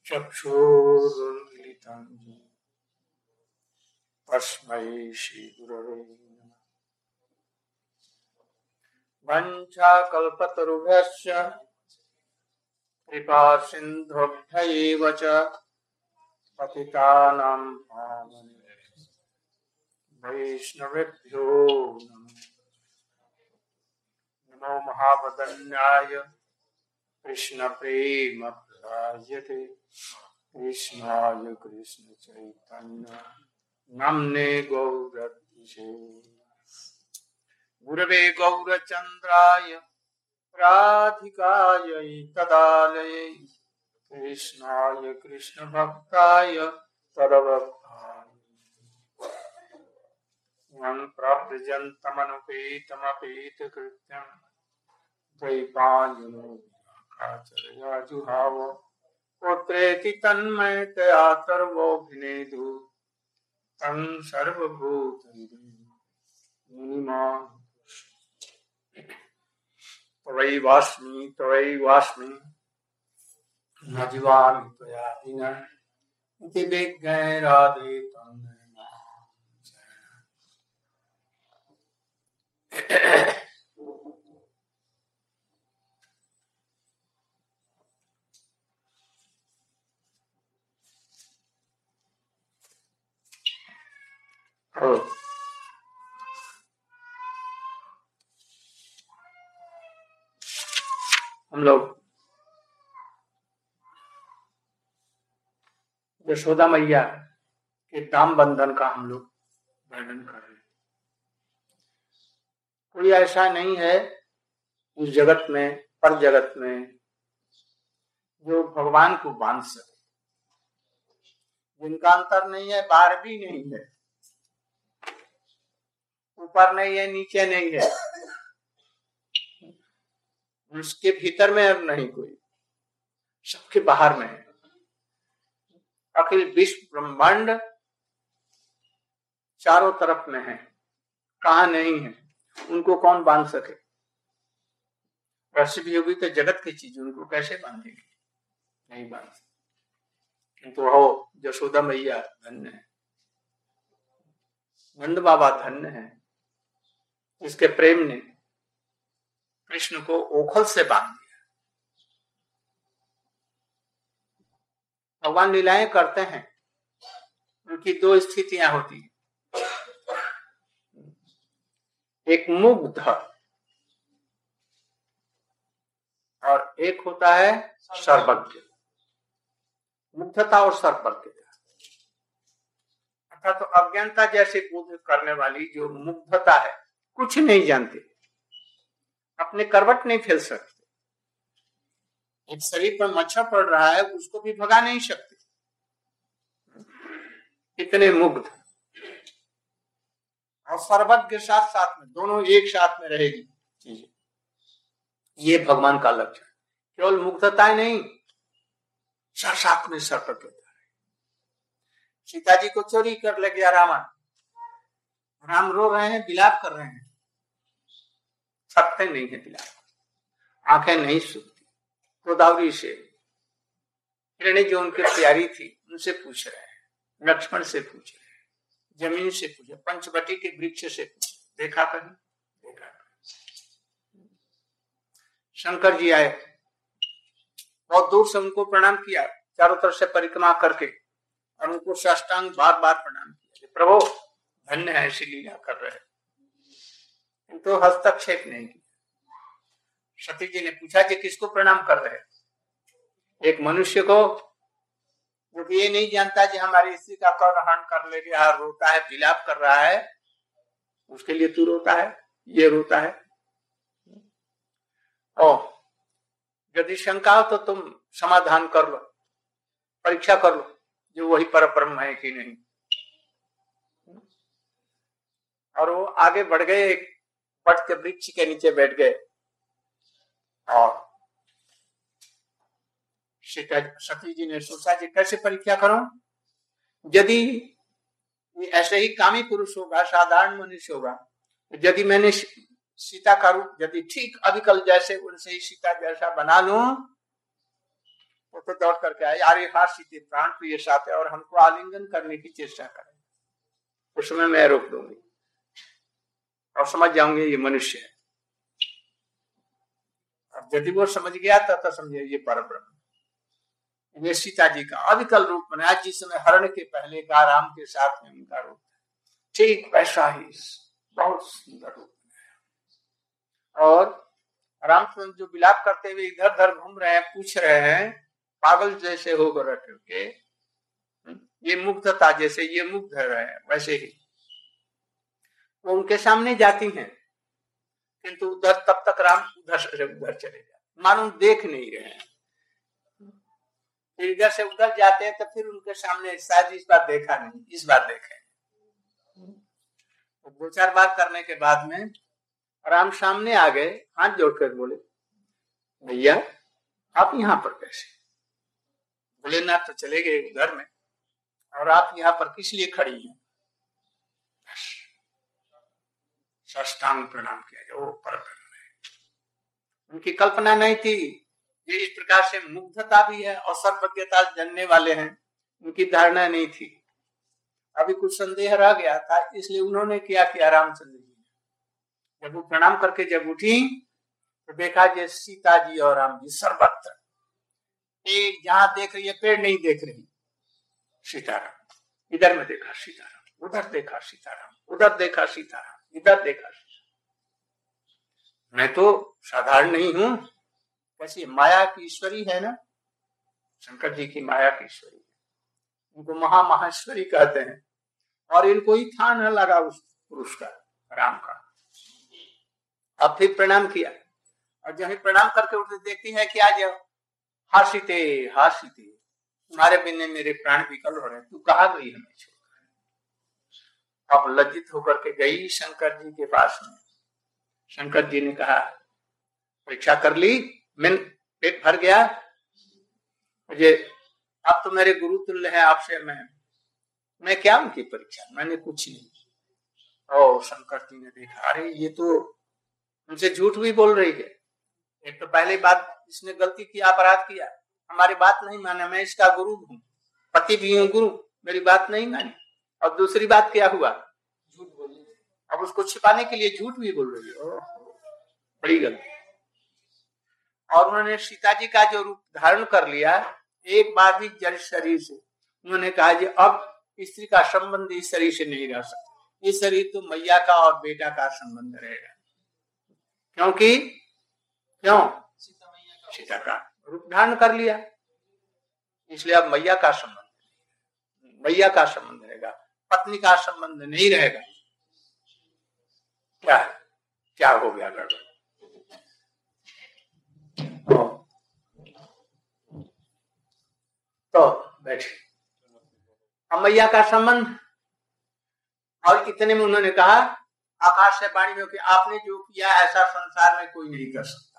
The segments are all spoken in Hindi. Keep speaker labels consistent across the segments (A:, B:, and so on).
A: चक्षुरुन्मिलितं तस्मै श्रीगुरवे नमः। वञ्चाकल्पतरुभ्यश्च कृपा सिन्धुभ्यैव च पतितानां वैष्णवेभ्यो नमो महावदन्याय कृष्ण प्रेम प्रदायते कृष्णाय कृष्ण चैतन्य नाम्ने गौरद्विषे गुरवे गौरचन्द्राय राधिकायै तदालये कृष्णाय कृष्ण भक्ताय तदभक्ताय यं प्रव्रजन्तमनुपेतमपेतकृत्यं द्वैपायनो आचर्या जुहाव पुत्रेति तन्मयतया सर्वोऽभिनेदु तं सर्वभूतैर्मुनिमान् त्वयैवास्मि न जीवामि त्वया विना इति विज्ञाय राधे त्वं हम लोग यशोदा मैया के दाम बंधन का हम लोग वर्णन कर रहे हैं। कोई ऐसा नहीं है इस जगत में, पर जगत में, जो भगवान को बांध सके, जिनका अंतर नहीं है, बाहर भी नहीं है, ऊपर नहीं है, नीचे नहीं है, उसके भीतर में अब नहीं कोई, सबके बाहर में है। अखिल विश्व ब्रह्मांड चारों तरफ में है, कहाँ नहीं है, उनको कौन बांध सके। वैसे भी होगी तो जगत की चीज उनको कैसे बांधेगी, नहीं बांध सकते। किंतु हो यशोदा मैया धन्य है, नंद बाबा धन्य है, इसके प्रेम ने कृष्ण को ओखल से बांध दिया। भगवान लीलाएं करते हैं, उनकी दो स्थितियां होती हैं, एक मुग्ध और एक होता है सर्वज्ञ। मुग्धता और सर्वज्ञता अर्थात तो अज्ञानता जैसे बोध करने वाली जो मुग्धता है, कुछ नहीं जानते, अपने करवट नहीं फैल सकते, एक शरीर पर मच्छर पड़ रहा है उसको भी भगा नहीं सकते, इतने मुग्ध। और सर्वज्ञ साथ साथ में, दोनों एक साथ में रहेगी चीजें, ये भगवान का लक्ष्य है। केवल मुग्धता नहीं, साथ में सर्वज्ञता है। सीता जी को चोरी कर ले गया रावण, राम रो रहे हैं, विलाप कर रहे हैं, सकते नहीं है विलाप, आंखें नहीं सूखती। गोदावरी से हिरणी जो उनकी प्यारी थी उनसे पूछ रहे हैं, लक्ष्मण से पूछ रहे हैं, जमीन से पूछे, पंचवटी के वृक्ष से पूछे, देखा कहीं, देखा कहीं। शंकर जी आए, बहुत दूर से उनको प्रणाम किया, चारों तरफ से परिक्रमा करके, और उनको साष्टांग बार बार प्रणाम किया, प्रभु धन्य है, ऐसी लीला कर रहे हैं, तो हस्तक्षेप नहीं किया। सती जी ने पूछा कि किसको प्रणाम कर रहे हैं? एक मनुष्य को, जो कि ये नहीं जानता कि हमारी स्त्री का कौन हरण कर ले गया, रोता है, विलाप कर रहा है, उसके लिए तू रोता है, ये रोता है। और यदि शंका हो तो तुम समाधान कर लो, परीक्षा कर लो, जो वही परब्रह्म है कि नहीं। और वो आगे बढ़ गए, एक वट के वृक्ष के नीचे बैठ गए, और सती जी ने सोचा कि कैसे परीक्षा करूं, यदि ऐसे ही कामी पुरुष होगा, साधारण मनुष्य होगा, यदि मैंने सीता का रूप यदि ठीक अविकल जैसे उनसे ही सीता जैसा बना लूं, तो तो दौड़ करके आए, अरे हाथ सीते प्राण प्रिय साथ है और हमको आलिंगन करने की चेष्टा करें, उस समय मैं रोक दूंगी और समझ जाऊंगी ये मनुष्य है। अब यदि वो समझ गया तो समझे ये परब्रह्म, ये सीता जी का अविकल रूप बनाया, जिस समय हरण के पहले का राम के साथ में उनका रूप, ठीक वैसा ही बहुत सुंदर रूप बनाया। और रामचंद्र जो विलाप करते हुए इधर उधर घूम रहे हैं, पूछ रहे हैं पागल जैसे हो करके, ये मुग्धता जैसे ये मुग्ध रहे हैं वैसे ही वो उनके सामने जाती हैं, किंतु उधर तब तक राम उधर से उधर चले जाते, मानो देख नहीं रहे हैं। फिर इधर से उधर जाते हैं तो फिर उनके सामने, शायद इस बार देखा नहीं, इस बार देखे। दो चार बार करने के बाद में राम सामने आ गए, हाथ जोड़कर बोले, भैया आप यहाँ पर कैसे? बोले ना तो चले गए उधर में, और आप यहाँ पर किस लिए खड़ी हैं? साष्टांग प्रणाम किया जाए, वो परब्रह्म है। उनकी कल्पना नहीं थी, ये इस प्रकार से मुग्धता भी है और सर्वज्ञता जानने वाले हैं, उनकी धारणा नहीं थी। अभी कुछ संदेह रह गया था, इसलिए उन्होंने क्या किया, रामचंद्र जी जब वो प्रणाम करके जब उठी तो देखा जे सीता जी और राम जी सर्वत्र, एक जहां देख रही है पेड़ नहीं देख रही, सीताराम इधर में देखा सीताराम, उधर देखा सीताराम, उधर देखा सीताराम, इधर देखा सीताराम। मैं तो साधारण नहीं हूं, कैसी माया की ईश्वरी है ना, शंकर जी की माया की ईश्वरी, उनको महामहेश्वरी कहते हैं। और इनको ही था न लगा उस पुरुष का, राम का। अब फिर प्रणाम किया, और जब प्रणाम करके उठे देखती है कि आज हासीते हासीते, तुम्हारे बिना मेरे प्राण विकल हो रहे, तू कहाँ गई हमें छोड़कर? अब लज्जित होकर के गई शंकर जी के पास में। शंकर जी ने कहा, परीक्षा कर ली, मैं पेट भर गया, मुझे आप तो मेरे गुरु तुल्य है, आपसे मैं क्या उनकी परीक्षा, मैंने कुछ नहीं। और शंकर जी ने देखा, अरे ये तो उनसे झूठ भी बोल रही है। एक तो पहली बात, इसने गलती किया, अपराध किया, हमारी बात नहीं माना, मैं इसका गुरु हूँ, पति भी हूँ, गुरु, मेरी बात नहीं मानी। और दूसरी बात क्या हुआ, झूठ बोली, अब उसको छिपाने के लिए झूठ भी बोल रही है, बड़ी गलती। और उन्होंने सीता जी का जो रूप धारण कर लिया, एक बार भी जड़ शरीर से, उन्होंने कहा कि अब स्त्री का संबंध इस शरीर से नहीं रह सकता, इस शरीर तो मैया का और बेटा का संबंध रहेगा। क्योंकि क्यों, सीता का रूप धारण कर लिया, इसलिए अब मैया का संबंध रहेगा, पत्नी का संबंध नहीं रहेगा। क्या हो गया गड़बड़? तो बैठे, अब मैया का संबंध, और इतने में उन्होंने कहा आकाश से वाणी में कि आपने जो किया ऐसा संसार में कोई नहीं कर सकता।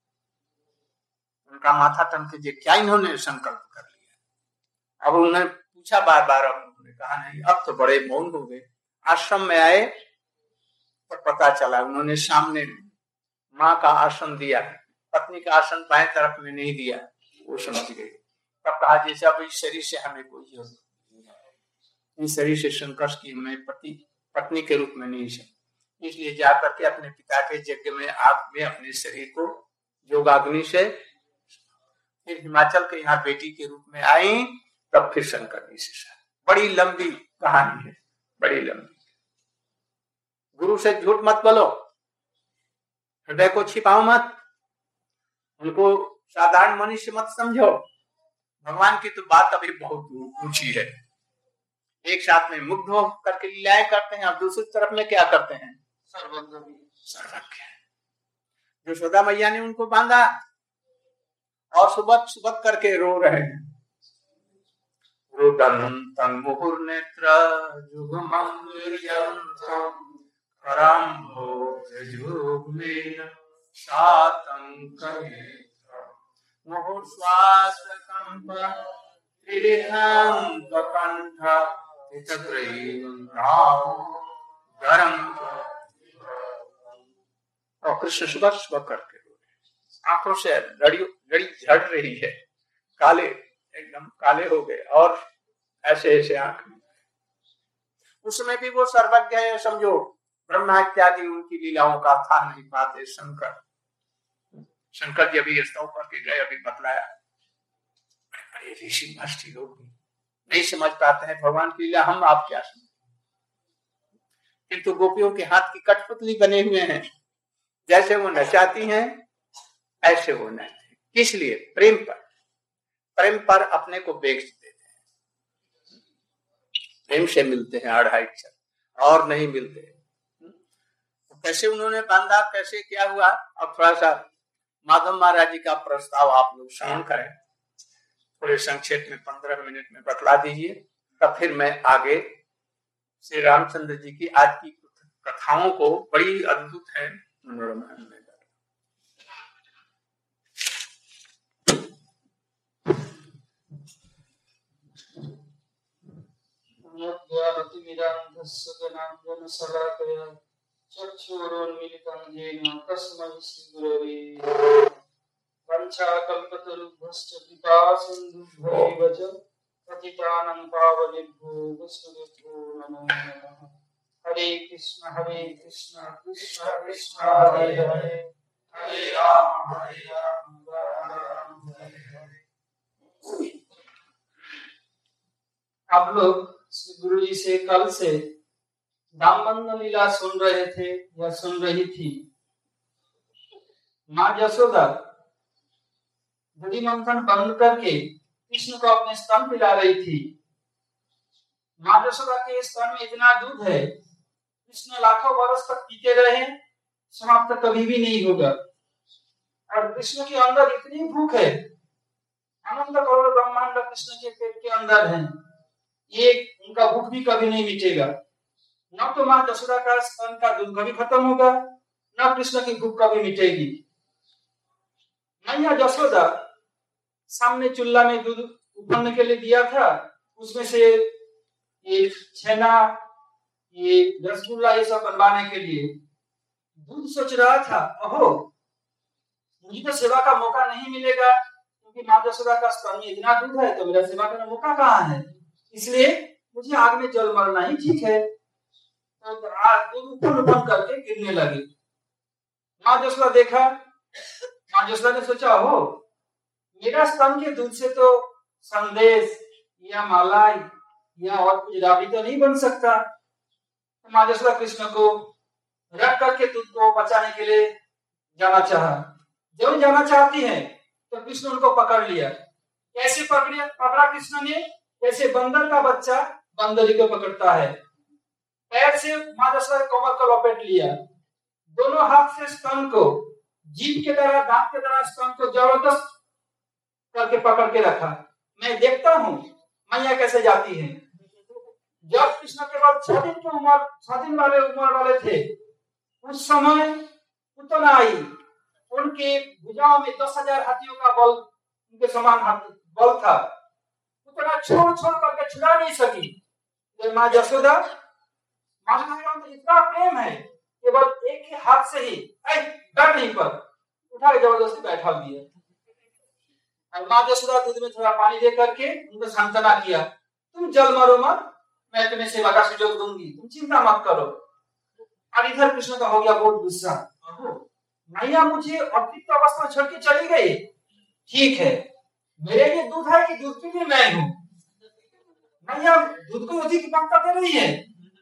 A: उनका माथा टनके जे क्या इन्होंने संकल्प कर लिया। अब उन्होंने पूछा बार बार, अब उन्होंने कहा नहीं, अब तो बड़े मौन हो गए। आश्रम में आए तो पता चला, उन्होंने सामने माँ का आसन दिया, पत्नी का आसन बाएं तरफ में नहीं दिया, वो समझ गई। तब कहा जैसे अब इस शरीर से हमें कोई जरूरत नहीं है, इस शरीर से संकर्ष की हमें पत्नी के रूप में नहीं है, इसलिए जाकर के अपने पिता के यज्ञ में आग में अपने शरीर को योगाग्नि से, फिर हिमाचल के यहाँ बेटी के रूप में आई, तब फिर शंकर जी से। बड़ी लंबी कहानी है, बड़ी लंबी। गुरु से झूठ मत बोलो, हृदय को छिपाओ मत, उनको साधारण मनुष्य मत समझो। भगवान की तो बात अभी बहुत ऊंची है। एक साथ में मुग्ध हो करके लीलाएं करते हैं, और दूसरी तरफ में क्या करते हैं, सर्वज्ञ। यशोदा मैया ने उनको बांधा और सुबह करके रो रहे हैं। रुदन्तं मुहुर्नेत्र जुगमं निर्यन्तं कराम्भोजयुग्मेन शातङ्कनेत्रं मुहुर्श्वासकम्प त्रिदिनं ककण्ठ और कृष्ण सुबह करके आंखों से लड़ी झड़ रही है, काले एकदम काले हो गए और ऐसे ऐसे आंख में। उसमें भी वो सर्वज्ञ है, समझो ब्रह्मा इत्यादि उनकी लीलाओं का था नहीं पाते। शंकर जी अभी स्तव करके गए, अभी बतलाया। अरे ऋषि महर्षि लोग नहीं समझ पाते हैं भगवान की लीला, हम आप क्या समझ। किंतु गोपियों के हाथ की कठपुतली बने हुए हैं, जैसे वो नचाती हैं ऐसे वो नचते। किस लिए? प्रेम पर। प्रेम पर अपने को बेच देते हैं, प्रेम से मिलते हैं 2.5 अक्षर और नहीं मिलते। कैसे उन्होंने बांधा, कैसे क्या हुआ, अब थोड़ा सा माधव महाराज जी का प्रस्ताव आप लोग श्रवण करें, थोड़े संक्षेप में 15 मिनट में बतला दीजिए, तब फिर मैं आगे श्री रामचंद्र जी की आज की कथाओं को, बड़ी अद्भुत है मनोरमा में।
B: चक्षुरुन्मीलितं तस्मै श्रीगुरवे नमः। वंशाकल्पतरुभ्यश्च कृपासिन्धुभ्यैव च पतितानां पावनेभ्यो वैष्णवेभ्यो नमो नमः। हरे कृष्ण कृष्ण कृष्ण हरे हरे, हरे राम राम राम हरे हरे। आप लोग श्री गुरु जी से कल से दामबंधन लीला सुन रहे थे या सुन रही थी। माँ यशोदा दधि मंथन बंद करके कृष्ण को अपने स्तन पिला रही थी। माँ यशोदा के स्तन में इतना दूध है, कृष्ण लाखों वर्ष तक पीते रहे, समाप्त कभी भी नहीं होगा। और कृष्ण के अंदर इतनी भूख है, अनंत करोड़ ब्रह्मांड कृष्ण के पेट के अंदर है, ये उनका भूख भी कभी नहीं मिटेगा। न तो माँ यशोदा का स्तन का दूध कभी खत्म होगा, न कृष्ण की भूख कभी मिटेगी। मैया यशोदा सामने चूल्हा में दूध उबलने के लिए दिया था, उसमें से ये छेना, ये रसगुल्ला, ये सब बनवाने के लिए दूध सोच रहा था, अहो मुझे तो सेवा का मौका नहीं मिलेगा, क्योंकि माँ यशोदा का स्तन में इतना दूध है, तो मेरा सेवा करने का मौका कहाँ है, इसलिए मुझे आग में जल मरना ही ठीक है। तो दूध उफन करके गिरने लगे। माँ यशोदा देखा, माँ यशोदा ने सोचा, हो मेरा स्तन के दूध से तो संदेश या मलाई या और कुछ राबड़ी तो नहीं बन सकता। तो माँ यशोदा कृष्ण को रख करके दूध को बचाने के लिए जाना चाहा। जब जाना चाहती है तो कृष्ण उनको पकड़ लिया। कैसे पकड़ा कृष्ण ने? जैसे बंदर का बच्चा बंदरी को पकड़ता है, पैर से माँ यशोदा के कमर को लपेट लिया, दोनों हाथ से स्तन को जीभ के तरह, दांत के तरह स्तन को जबरदस्त करके पकड़ के रखा। मैं देखता हूँ मैया कैसे जाती है। जब कृष्ण केवल 6 दिन की उम्र, 6 दिन वाले उम्र वाले थे, उस समय पुतना आई, उनके भुजाओं में 10,000 हाथियों का बल, उनके समान बल था। पुतना छोड़ करके छुड़ा नहीं सकी। माँ यशोदा, माँ में इतना प्रेम है, केवल एक ही हाथ से ही डर नहीं पर उठा के जबरदस्ती बैठा दिया। और माँ यशोदा दूध में थोड़ा पानी दे करके उनको सांत्वना किया, तुम जल मरो मत, मैं तुम्हें सेवा का सुजोग दूंगी, तुम चिंता मत करो। और इधर कृष्ण का हो गया बहुत गुस्सा, मैया मुझे अतिरिक्त अवस्था छोड़ के चली गई, ठीक है, मेरे लिए दूध है कि दूध के लिए मैं हूँ, मैया दूध को अधिक मात्रा दे रही है,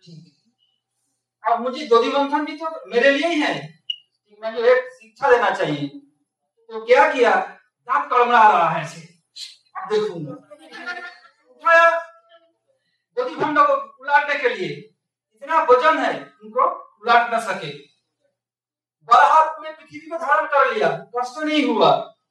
B: अब मुझे दधि मंथन भी तो मेरे लिए ही है, मुझे एक शिक्षा देना चाहिए। तो क्या किया, दांत कड़मड़ा रहा है ऐसे, अब देखूंगा, उठाया दधि भंड को उलाटने के लिए, इतना वजन है उनको उलाट न सके, बराहात में पृथ्वी को धारण कर लिया, कष्ट नहीं हुआ,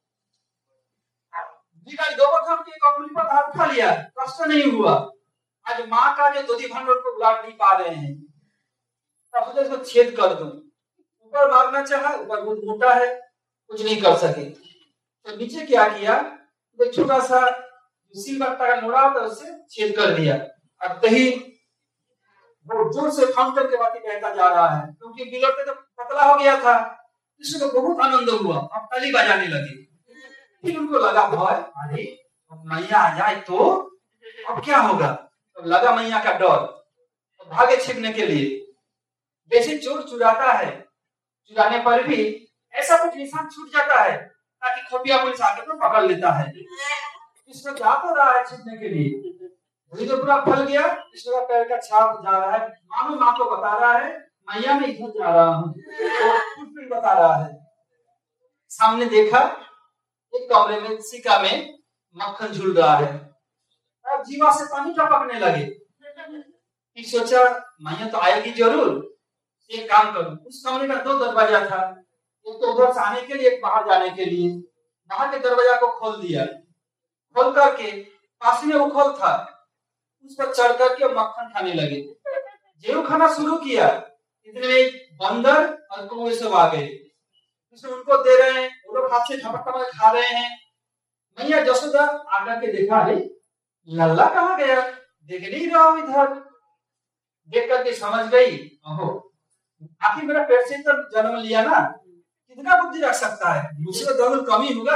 B: गोवर्धन की कंगुली पर हाथ उठा लिया, कष्ट नहीं हुआ। आज माँ का जो दधि भंड को उलाट नहीं पा रहे हैं, तब सोचा इसको छेद कर दूं, ऊपर मारना चाहा, ऊपर बहुत मोटा है, कुछ नहीं कर सके, तो नीचे क्या किया, तो छोटा सा सिलबट्टा का नोड़ा होता है उससे छेद कर दिया। अब दही बहुत जोर से फाउंटेन के बाती बहता जा रहा है, क्योंकि बिलोटे तो पतला हो गया था। इसको बहुत आनंद हुआ, अब ताली बजाने लगे। फिर उनको लगा भय, अरे मैया आ जाए तो अब क्या होगा। तो लगा मैया का डर, तो भागे छिपने के लिए। जैसे चोर चुराता है, चुराने पर भी ऐसा कुछ निशान छूट जाता है ताकि खुफिया पुलिस आकर तो पकड़ लेता है। इसमें जा तो रहा है छिपने के लिए, वही तो पूरा फल गया। इसका पैर का छाप जा रहा है, मानो माँ को बता रहा है मैया मैं इधर जा रहा हूँ, तो कुछ भी बता रहा है। सामने देखा एक कमरे में सिक्का में मक्खन झूल रहा है, अब जीवा से पानी टपकने लगे। फिर सोचा मैया तो आएगी जरूर, एक काम करूं। उस कमरे का 2 दरवाजा था, एक तो उधर से आने के लिए, एक बाहर जाने के लिए। बाहर के दरवाजा को खोल दिया, खोल करके पास में उखल था, उस पर चढ़ करके मक्खन खाने लगे। जो खाना शुरू किया इतने में बंदर और कौवे सब आ गए, उसमें उनको दे रहे हैं, वो लोग हाथ से झपट खा रहे हैं। मैया यशोदा आकर के देखा, अरे लल्ला कहाँ गया, देख नहीं रहा हूं इधर। देख करके समझ गई, ओहो आखिर मेरा पेट से तो जन्म लिया ना, कितना बुद्धि रख सकता है, मुझसे तो जरूर कमी होगा।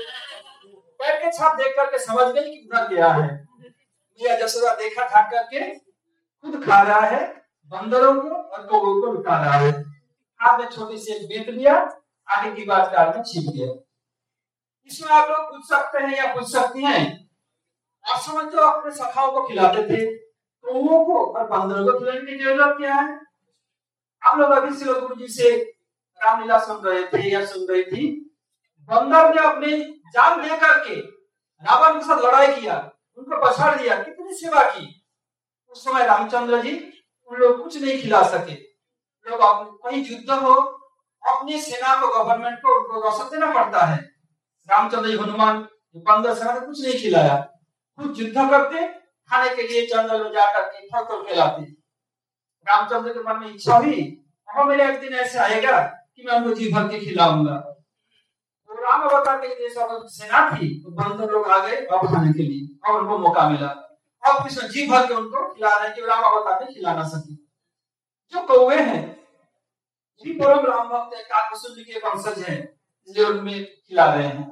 B: पैर के छाप देख करके समझ गई कि उधर गया है। मैया यशोदा देखा, खा करके खुद खा रहा है, बंदरों को और कौवों को लुटा रहा है। हाथ में छोटी सी एक बेत लिया, आगे की बात कार में छिप गया। इसमें आप लोग पूछ सकते हैं या पूछ सकती हैं, आप समझ तो अपने सखाओं को खिलाते थे, कौवों को और बंदरों को खिलाने की जरूरत क्या है। आप लोग अभी से गुरु जी से रामलीला सुन रहे थे या सुन रही थी, बंदर ने अपनी जान दे करके रावण के साथ लड़ाई किया, उनको पछाड़ दिया, कितनी सेवा की। उस समय रामचंद्र जी उन लोग कुछ नहीं खिला सके। लोग कहीं युद्ध हो, अपनी सेना को, गवर्नमेंट को उनको रसद देना पड़ता है। रामचंद्र जी हनुमान बंदर सेना को कुछ नहीं खिलाया, खुद युद्ध करते, खाने के लिए जंगल में जाकर के फल तोड़ के लाते। रामचंद्र के मन में इच्छा हुई, अब मेरे एक दिन ऐसे आएगा कि मैं उनको जी भर के खिलाऊंगा। तो राम अवतार के लिए सब सेना थी, तो बंदर लोग आ गए अब खाने के लिए, और उनको मौका मिला। अब कृष्ण जी भर के उनको खिला रहे हैं कि राम अवतार ने खिला ना सके। जो कौवे हैं ये परम राम भक्त काकभूषण के वंशज हैं, इसलिए उनमें खिला रहे हैं।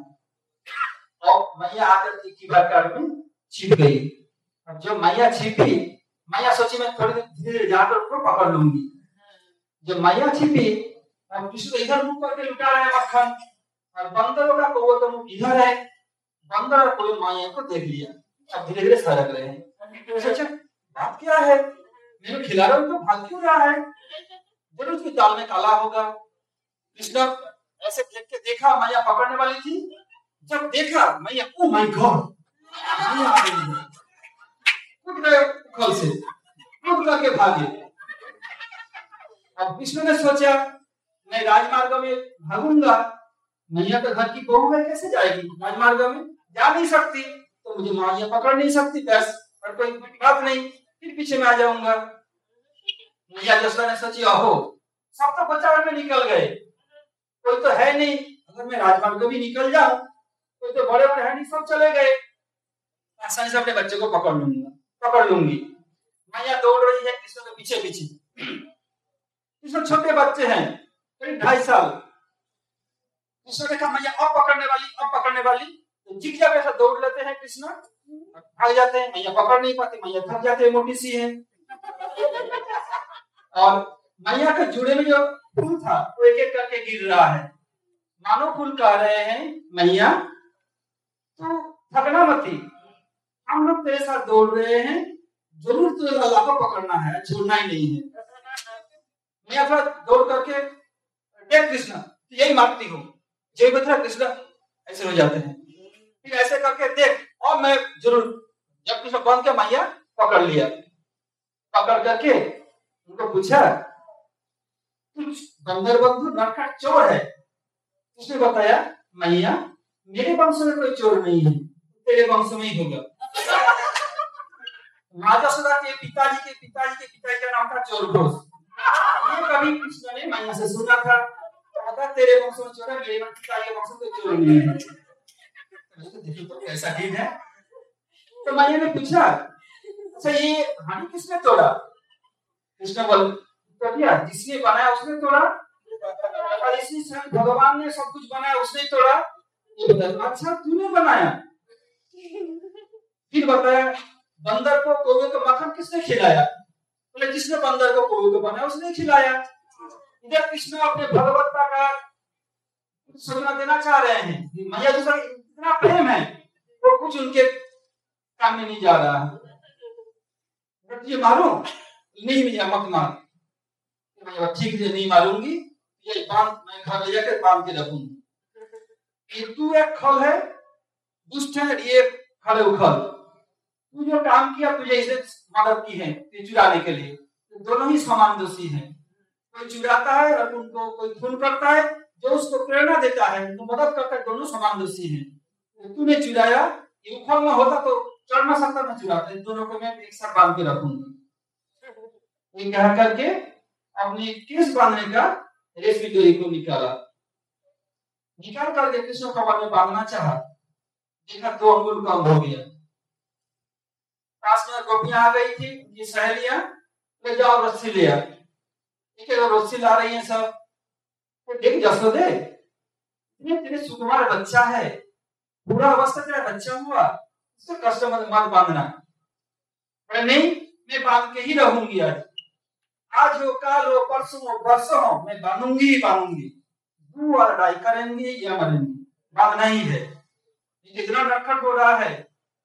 B: और मैया आकर की बात में छिप गई। अब जब मैया छिपी, मैया सोची मैं थोड़ी धीरे जाकर उनको पकड़ लूंगी। जब मैया छिपी, अब कृष्ण इधर मुंह करके लुटा रहे हैं मक्खन, और बंदरों का कौवा तो मुंह इधर है। बंदर और कौवे मैया को देख लिया, अब धीरे धीरे सरक रहे हैं। सोचा बात क्या है, मैं खिला रहा हूं तो भाग क्यों रहा है, जरूर उसकी दाल में काला होगा। कृष्ण ऐसे देख के देखा, मैया पकड़ने वाली थी, जब देखा मैया, ओ माय गॉड, मैया आ गई है, कूद गए उखल से, कूद करके भागे। अब कृष्ण ने सोचा मैं राजमार्ग में भागूंगा, मैया तो घर की बहू है, कैसे जाएगी राजमार्ग में, जा नहीं सकती, तो मुझे मैया पकड़ नहीं सकती, बस और कोई बात नहीं, फिर पीछे में आ जाऊंगा। मैया यशोदा ने सोची, ओहो सब तो बचाव में निकल गए, कोई तो है नहीं, अगर मैं राजमार्ग भी निकल जाऊं, कोई तो बड़े बड़े है नहीं, सब चले गए, आसानी से अपने बच्चे को पकड़ लूंगी। मैया दौड़ रही है कृष्ण के पीछे पीछे। कृष्ण छोटे बच्चे हैं, करीब 2.5 साल। कृष्ण ने कहा मैया अब पकड़ने वाली, तो जिग जाग ऐसा दौड़ लेते हैं कृष्ण, भाग जाते हैं, मैया पकड़ नहीं पाते, मैया थक जाते हैं, मोटी सी है। और मैया के जुड़े में जो फूल था वो एक एक करके गिर रहा है, मानो फूल कह रहे हैं मैया तो थकना मती, हम लोग तेरे साथ दौड़ रहे हैं, जरूर तुझे लल्ला को पकड़ना है, छोड़ना ही नहीं है। मैया थोड़ा दौड़ करके देख कृष्ण यही मांगती हूँ, जय बता कृष्ण ऐसे हो जाते हैं, फिर ऐसे करके देख, और मैं जरूर, जब कृष्ण बंद के मैया पकड़ लिया, पकड़ करके उनको पूछा कुछ बंदर बंधु नरकट चोर है। उसने बताया मैया मेरे वंश में कोई चोर नहीं है, तेरे वंश में ही होगा। राजा सदा के पिताजी का नाम था चोर घोष। ये कभी कृष्ण ने मैया से सुना था, तो तेरे वंश में चोर है, मेरे पिता के वंश में चोर नहीं है। तो देखो तो कैसा ठीक है। तो मैया ने पूछा अच्छा ये हानि किसने तोड़ा? कृष्ण बोल दिया जिसने बनाया उसने तोड़ा, और इसी भगवान ने सब कुछ बनाया उसने तोड़ा। ये बता अच्छा तूने बनाया, फिर बताया बंदर को कौवे का मक्खन किसने खिलाया? बोले जिसने बंदर को कौवे को बनाया उसने खिलाया। इधर कृष्ण अपने भगवत्ता का सूचना देना चाह रहे हैं कि मैया दूसरा इतना प्रेम है वो कुछ उनके काम में नहीं जा रहा है। ये मारूं नहीं, मैया मत मार। मैया ठीक है नहीं मारूंगी, ये बांध मैं घर ले जाकर बांध के रखूंगी। तू एक खल है, दुष्ट है, ये खड़े उखल, तू जो काम किया तुझे इसे मदद की है चुराने के लिए, तो दोनों ही समान दोषी हैं। कोई चुराता है और उनको कोई खून करता है, जो उसको प्रेरणा देता है उनको मदद करता है, दोनों समान दोषी हैं। तो तूने चुराया, ये उखल में होता तो चढ़ ना सकता, मैं चुराता, दोनों को मैं एक साथ बांध के रखूंगी। ये कह करके अपने केस बांधने का रेसिपी को निकाल करके कृष्ण कमर में बांधना चाहा, देखा 2 अंगुल कम हो गया। पास में गोपियां आ गई थी, ये सहेलियां, ले जाओ रस्सी ले आओ। ठीक है, रस्सी ला रही हैं सब। तो देख जसोदे, तेरे सुकुमार बच्चा है, पूरा अवस्था तेरा बच्चा हुआ, इसको कष्ट मत बांधना। नहीं, मैं बांध के ही रहूंगी। आज हो, कल हो, परसों हो, बरसों हो, मैं बांधूंगी ही बांधूंगी। दू और डाई करेंगे या मरेंगे, बांधना ही है। जितना नटखट हो रहा है,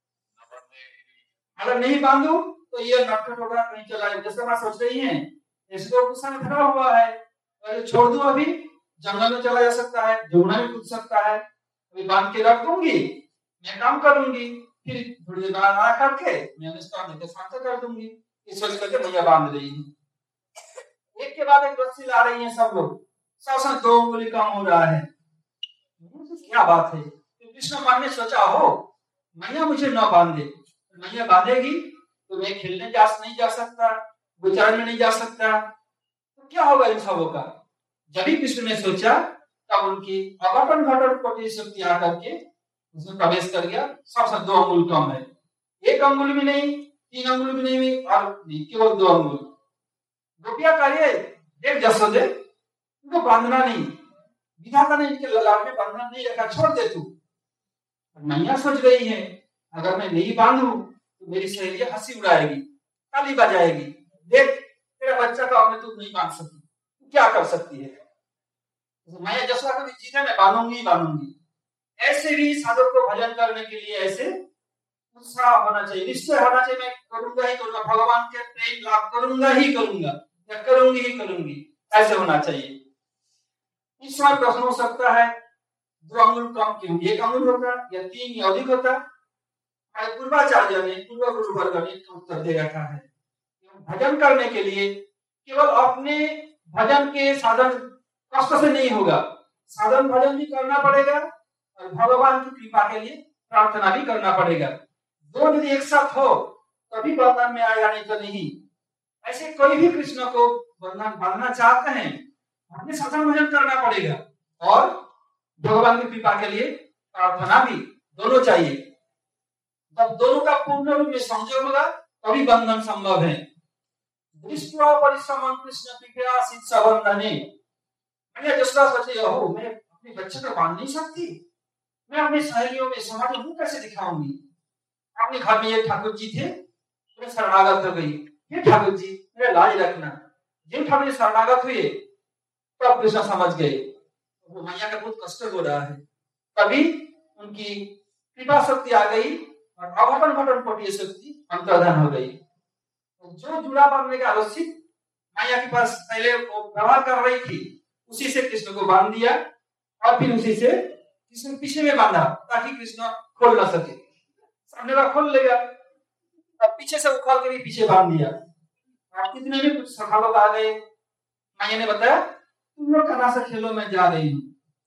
B: अगर नहीं बांधू तो ये नटखट होगा, कहीं चला जाए। जैसे मैं सोच रही है, इसको गुस्सा में भरा हुआ है, अगर छोड़ दूं अभी जंगल में चला जा सकता है, जमुना में कूद सकता है। अभी बांध के रख दूंगी, मैं काम करूंगी, फिर थोड़ी देर बाद आ करके मैं इसका शांत कर दूंगी। इस सोच करके भैया बांध रही है। एक के बाद एक रस्सी ला रही है सब लोग, सब 2 उंगली कम हो रहा है। क्या बात है? तो कृष्ण मान ने सोचा हो मैया मुझे न बांधे, मैया बांधेगी तो मैं खेलने नहीं जा सकता, विचार में नहीं जा सकता, तो क्या होगा इन सबों का? जब भी कृष्ण ने सोचा तब उनकी अवटन घटन कोटि शक्ति आकर के उसमें प्रवेश कर गया। सब 2 अंगुल कम है, 1 अंगुल भी नहीं, 3 अंगुल भी नहीं, और केवल 2 अंगुल। गोपिया कहिए देख जसोदे, तुमको बांधना नहीं, विधाता ने इनके ललाट में बांधना नहीं रखा, छोड़ दे तू। मैया सोच रही है अगर मैं नहीं बांधू तो मेरी सहेलियां हंसी उड़ाएगी, ताली बजाएगी, देख तेरा बच्चा का मैं तू नहीं बांध सकती, तू क्या कर सकती है? मैया जसोदा को भी जीत है, मैं बांधूंगी ही बांधूंगी। ऐसे भी साधक को भजन करने के लिए ऐसे उत्साह होना चाहिए, निश्चय होना चाहिए, मैं करूंगा ही करूंगा, भगवान के प्रेम लाभ करूंगा ही करूंगा, या करूंगी ही करूंगी, ऐसे होना चाहिए। इस समय प्रश्न हो सकता है 2 अंगुल कम क्यों, 1 अंगुल होता या 3 या अधिक होता? पूर्वाचार्य ने, पूर्व गुरु वर्ग ने उत्तर दे रखा है भजन करने के लिए केवल अपने भजन के साधन कष्ट से नहीं होगा, साधन भजन भी करना पड़ेगा और भगवान की कृपा के लिए प्रार्थना भी करना पड़ेगा। दोनों यदि एक साथ हो तभी बंधन में आएगा, नहीं तो नहीं। ऐसे कोई भी कृष्ण को बंधन बांधना चाहते हैं, हमें साधन भजन करना पड़ेगा और भगवान की कृपा के लिए प्रार्थना भी, दोनों चाहिए। जब दोनों का पूर्ण रूप में संयोग होगा तभी बंधन संभव है। दृष्टवा परिश्रम कृष्ण कृपया शिक्षा बंधने। मैं जसोदा सोचे हो मैं अपने बच्चे को बांध नहीं सकती, मैं अपनी सहेलियों में समाज में कैसे दिखाऊंगी? अपने घर में ये ठाकुर जी थे, मैं शरणागत हो गई, ये ठाकुर जी मेरा लाज रखना। जिन ठाकुर जी शरणागत हुए तब कृष्ण समझ गए वो मैया का बहुत कष्ट हो रहा है, तभी उनकी कृपा शक्ति आ गई और अवटन घटन कोटि शक्ति अंतर्धान हो गई। जो जुड़ा बांधने का रस्सी मैया के पास पहले वो व्यवहार कर रही थी, उसी से कृष्ण को बांध दिया और फिर उसी से कृष्ण पीछे में बांधा ताकि कृष्ण खोल ना सके। सामने वाला खोल लेगा, अब पीछे से उखाड़ के भी पीछे बांध दिया। अब कितने में कुछ सखा लोग आ गए, मैया ने बताया तुम लोग कहाँ से खेलो, मैं जा रही हूँ।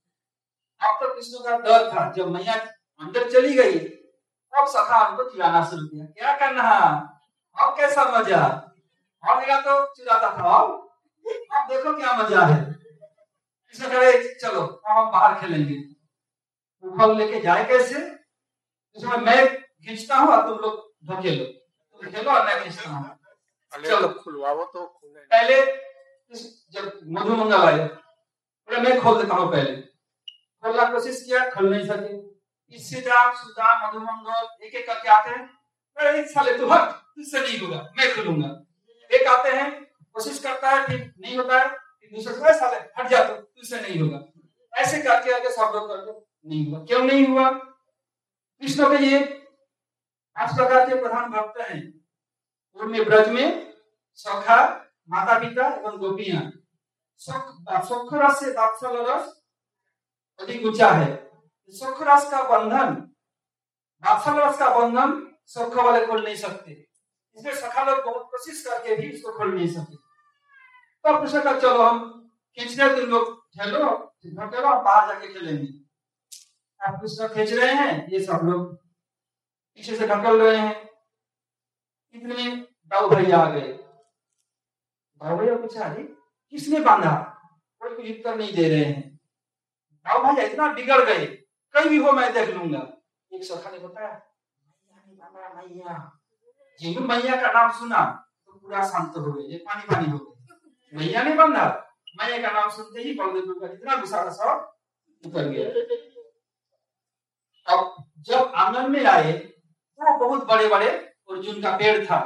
B: अब तो कृष्ण का डर था, जब मैया अंदर चली गई अब सखा उनको चिल्लाना शुरू किया, क्या करना अब कैसा मजा, और लगा तो चिल्लाता था अब देखो क्या मजा है। कृष्ण कहे चलो अब हम बाहर खेलेंगे। उखल लेके जाए कैसे, इसमें मैं खींचता हूँ और तुम लोग ढकेलो, तुम खेलो और मैं खींचता हूँ, चलो
A: खुलवाओ तो
B: पहले जब मधुमंगल आए बोले मैं खोल देता हूँ, पहले खोलना कोशिश किया, खोल नहीं सके। इससे सुदाम मधुमंगल एक एक करके आते हैं, अरे साले तू हट, तुझसे नहीं होगा, मैं खोलूंगा। एक आते हैं, कोशिश करता है, फिर नहीं होता है, फिर दूसरे साले हट जा, तो तुझसे नहीं होगा। ऐसे करके आगे सब लोग करके नहीं हुआ। क्यों नहीं हुआ? कृष्ण के ये 5 प्रकार के प्रधान भक्त हैं। उनमें ब्रज में सखा, माता पिता एवं गोपियां। सुख रस से वात्सल्य रस अधिक ऊंचा है। सुख रस का बंधन, वात्सल्य रस का बंधन सुख वाले खोल नहीं सकते, इसलिए सखा लोग बहुत कोशिश करके भी इसको खोल नहीं सके। तो कृष्ण का चलो हम खींचने, तुम लोग खेलो, हम बाहर जाके खेलेंगे। आप कृष्ण खींच रहे हैं, ये सब लोग पीछे से ढकल रहे हैं। इतने दाऊ भैया आ गए। दाऊ भैया पूछा, अरे किसने बांधा? कोई कुछ उत्तर नहीं दे रहे हैं। दाऊ भैया इतना बिगड़ गए, कहीं भी हो मैं देख लूंगा। एक सखा ने बताया, मैया, जिन मैया का नाम सुना तो पूरा शांत हो गए, पानी पानी हो गए। मैया ने बांधा, मैया का नाम सुनते ही बलदेव का इतना गुस्सा सब उतर गया। अब जब आंगन में आए तो बहुत बड़े बड़े अर्जुन का पेड़ था।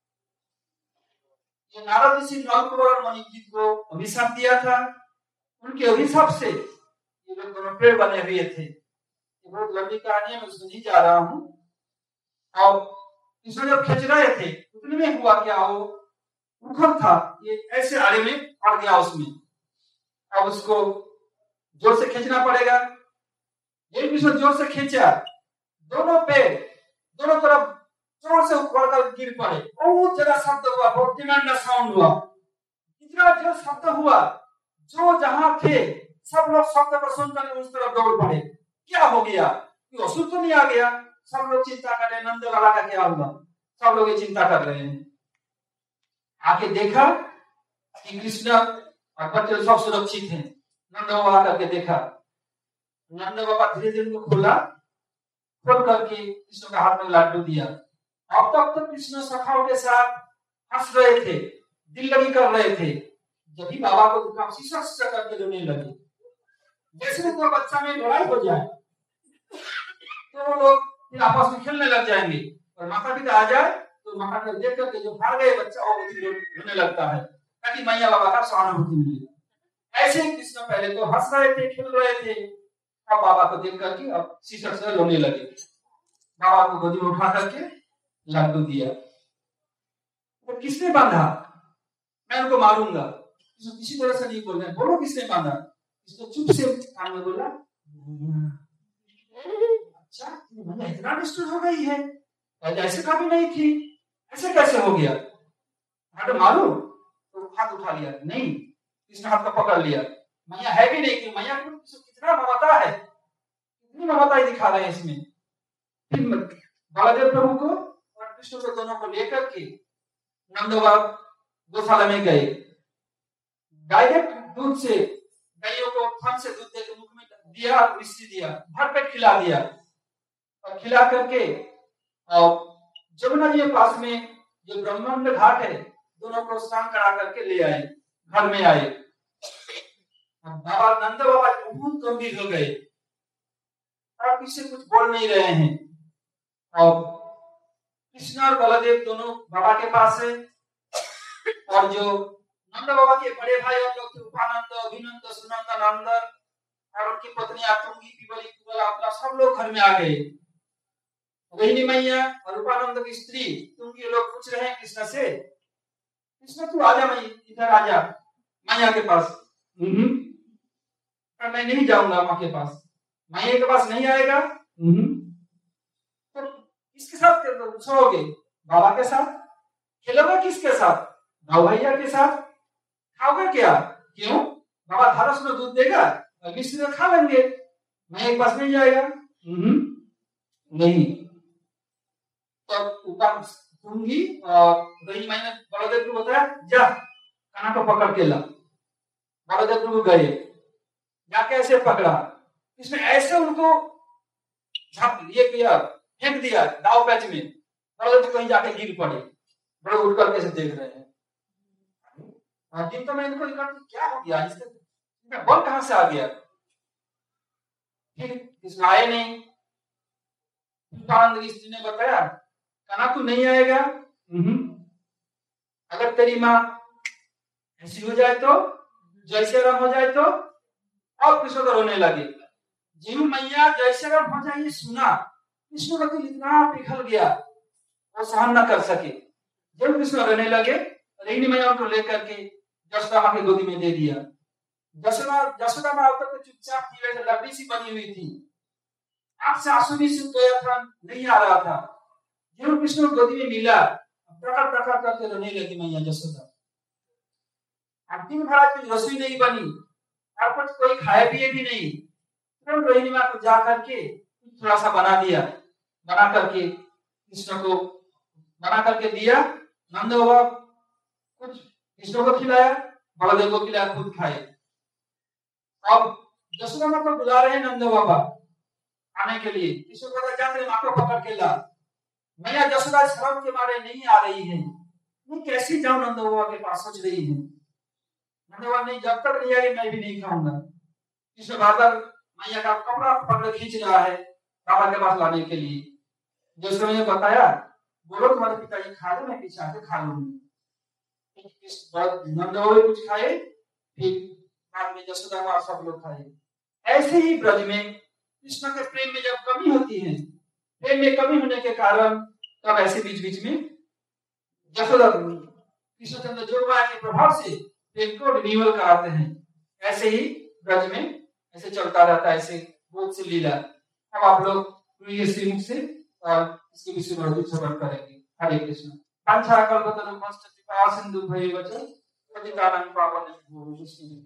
B: ये नारद ऋषि नलकुबर और मणिजीत को अभिशाप दिया था। उनके अभिशाप से ये लोग दोनों पेड़ बने हुए थे। ये बहुत लंबी कहानी है, मैं सुन जा रहा हूँ। और इसमें जब खींच रहे थे उतने में हुआ क्या, वो उखड़ था, ये ऐसे आड़े में अड़ गया उसमें। अब उसको जोर से खींचना पड़ेगा। ये भी जोर से खींचा, दोनों पेड़ दोनों तरफ जोर से उखड़कर गिर पड़े। बहुत ज्यादा शब्द हुआ, बहुत ट्रेमेंडस साउंड हुआ। इतना जो शब्द हुआ, जो जहां थे सब लोग शब्द को सुनकर उस तरफ दौड़ पड़े। क्या हो गया? असुर तो नहीं आ गया? सब लोग चिंता कर रहे हैं, नंद लाला का क्या हुआ? सब लोग ये चिंता कर रहे हैं। आके देखा कि कृष्ण और बच्चे सब सुरक्षित हैं। नंद बाबा करके देखा, नंद बाबा धीरे धीरे उनको खोल करके कृष्ण का हाथ में लड्डू दिया। अब तक तो कृष्ण सखाओं के साथ हंस रहे थे, दिल लगी कर रहे थे। जब भी बाबा को दुखा शीशा करके रोने लगे। जैसे तो बच्चा में लड़ाई हो जाए तो वो लोग फिर आपस में खेलने लग जाएंगे, और माता पिता आ जाए तो माता को देख करके जो भाग गए बच्चा वो रोने लगता है, ताकि मैया बाबा का सहानुभूति मिले। ऐसे ही कृष्ण पहले तो हंस रहे थे, खेल रहे थे, अब बाबा को देख करके अब शीशा से रोने लगे। बाबा को गोदी में उठा करके लड्डू दिया। तो किसने बांधा? मैं उनको मारूंगा। किसी तरह से नहीं बोल रहे, बोलो किसने बांधा? इसको चुप से कान में बोला, अच्छा मैया इतना डिस्टर्ब हो गई है, ऐसे कभी नहीं थी, ऐसे कैसे हो गया? मारो तो हाथ उठा लिया, नहीं, इसने हाथ का पकड़ लिया। मैया है भी नहीं कि मैया कितना ममता है, कितनी ममता ही दिखा रहे हैं इसमें। फिर बलदेव प्रभु को और कृष्ण को दोनों को लेकर के नंद बाबा गौशाला में गए। डायरेक्ट दूध से गायों को थन से दूध देकर मुख में दिया, मिश्री दिया, भर पेट खिला दिया। और खिला करके जमुना जी के पास में जो ब्रह्मांड घाट है, दोनों को स्नान करा करके ले आए, घर में आए। बाबा नंद बाबा बहुत गंभीर हो गए, और किसी कुछ बोल नहीं रहे हैं। और कृष्ण और बलदेव दोनों बाबा के पास है, और जो नंद बाबा के बड़े भाई और लोग उपानंद, अभिनंद, सुनंद, नंदन और उनकी पत्नी तुंगी, पिबली, कुबला, सब लोग घर में आ गए। रोहिणी मैया और उपानंद की स्त्री तुंगी लोग पूछ रहे हैं कृष्ण से, कृष्ण तू आजा, मैं इधर आजा मैया के पास। मैं नहीं जाऊंगा माँ के पास, मैया के पास नहीं आएगा। तो किसके साथ सोओगे? बाबा के साथ? खेलोगे किसके साथ? भाव भैया के साथ? खाओगे क्या? क्यों? बाबा धारस में दूध देगा, मिश्री में खा लेंगे, मैया के पास नहीं जाएगा। नहीं। तो तुंगी और रोहिणी मैया ने बलदेव को बताया, जा काना को पकड़ के ला। बलदेव प्रभु गए, जाके ऐसे पकड़ा, इसमें ऐसे उनको ये किया, फेंक दिया दाव पैच में। बलदेव कहीं जाके गिर पड़े, बड़े उठ करके से देख रहे हैं। तो मैं इनको क्या हो गया, इसका बल कहां से आ गया? फिर कृष्ण आए नहीं। आनंद की स्त्री ने बताया, कहना तू नहीं आएगा, अगर तेरी माँ ऐसी हो जाए तो, जैसे राम हो जाए तो, और कृष्ण को रोने लगे। जीव मैया जैसे राम हो जाए ये सुना, कृष्ण का दिल इतना पिघल गया वो सहन न कर सके। जब कृष्ण रोने लगे, रोहिणी मैया उनको लेकर के यशोदा माँ की गोदी में दे दिया। यशोदा माँ तो चुपचाप थी, वैसे लकड़ी सी बनी हुई थी, आंख से आंसू भी सूख गया था, नहीं आ रहा था। जब कृष्ण गोदी में मिला, प्रकट प्रकट करके रोने लगी मैया यशोदा। अब दिन भर कुछ रसोई नहीं बनी और कुछ कोई खाए पिए भी नहीं। तो रोहिणी माँ को जा करके थोड़ा सा बना दिया, बना करके कृष्ण को बना करके दिया। नंद बाबा कुछ कृष्ण को खिलाया, बलदेव को खिलाया, खुद खाए। अब यशोदा माँ को बुला रहे हैं नंद बाबा आने के लिए। कृष्ण को जाते माँ को पकड़ के ला। मैया यशोदा शर्म के मारे नहीं आ रही है, मैं कैसे जाऊं नंद बाबा के पास, सोच रही है। नंद बाबा नहीं, जब तक नहीं आई मैं भी नहीं खाऊंगा। कृष्ण बार-बार मैया का कपड़ा पकड़ खींच रहा है बाबा के पास लाने के लिए। यशोदा ने बताया, बोलो तुम्हारे पिताजी खा ले, मैं पीछे आके खा लूंगी। नंद बाबा कुछ खाए, फिर बाद में यशोदा माँ सब लोग खाए। ऐसे ही ब्रज में कृष्ण के प्रेम में जब कमी होती है, प्रेम में कमी होने के कारण तब ऐसे बीच बीच में यशोदा कृष्णचंद्र जोगमाया के प्रभाव से प्रेम को रिन्यूअल कराते हैं। ऐसे ही ब्रज में ऐसे चलता रहता है, ऐसे बहुत सी लीला। अब आप लोग श्रीमुख से और इसके विषय में अधिक श्रवण करेंगे। हरे कृष्ण। पांचा कल्पतरुभ्यश्च कृपा सिंधुभ्यैव च पतितानां पावनेभ्यो वैष्णवेभ्यो।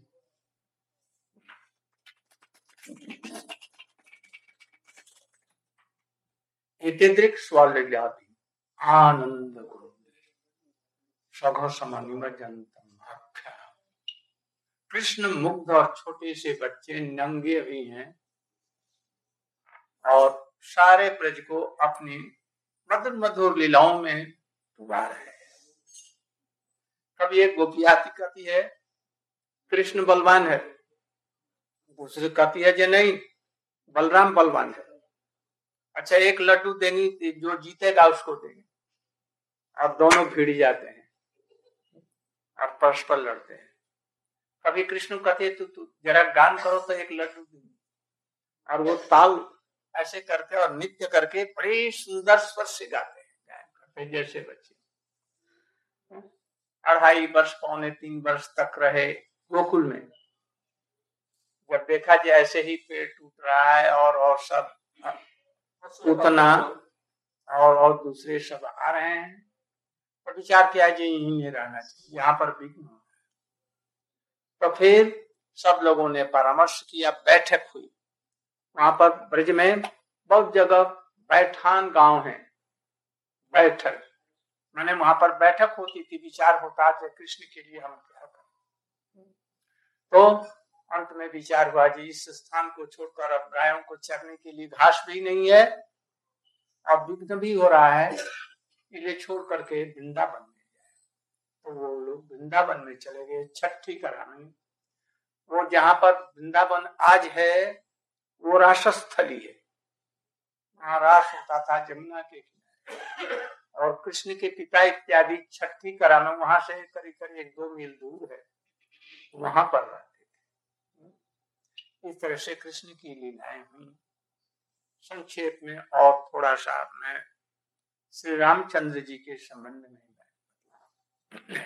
A: इतिदृक् स्वलिलाति आनंद सघोषमनिमज्जन्तं भक्त्या। कृष्ण मुग्ध और छोटे से बच्चे नंगे भी हैं और सारे ब्रज को अपनी मधुर मधुर लीलाओं में डुबा रहे हैं। कभी एक गोपी आती कहती है कृष्ण बलवान है, दूसरी कहती है जे नहीं बलराम बलवान है। अच्छा, एक लड्डू देंगी, जो जीतेगा उसको देंगे। अब दोनों भिड़ जाते हैं और परस्पर लड़ते हैं। कभी कृष्ण कहते तू जरा गान करो तो एक लड्डू देंगे, और वो ताल ऐसे करके और नृत्य करके बड़े सुंदर स्वर से गाते हैं, गायन करते हैं जैसे बच्चे। 2.5 वर्ष पौने 3 वर्ष तक रहे गोकुल में। जब देखा जाए ऐसे ही पेड़ टूट रहा है और सब उतना और दूसरे सब आ रहे हैं, तो विचार किया जी यहीं नहीं रहना चाहिए, यहाँ पर विघ्न हो। तो फिर सब लोगों ने परामर्श किया, बैठक हुई। वहां पर ब्रज में बहुत जगह बैठान गांव है, बैठक माने वहां पर बैठक होती थी, विचार होता था कृष्ण के लिए हम क्या करें। तो अंत में विचार हुआ जी इस स्थान को छोड़कर अब गायों को चरने के लिए घास भी नहीं है, अब विघ्न भी हो रहा है, इसे छोड़ करके वृंदावन में जाए। तो वो लोग वृंदावन में चले गए छठी कराने। वो जहाँ पर वृंदावन आज है वो रासस्थली है, वहाँ रास होता था जमुना के किनारे, और कृष्ण के पिता इत्यादि छठी कराना वहां से करीब करीब 1-2 मील दूर है, वहां पर रहते थे। इस तरह से कृष्ण की लीलाएं हुई। संक्षेप में और थोड़ा सा मैं श्री रामचंद्र जी के संबंध में,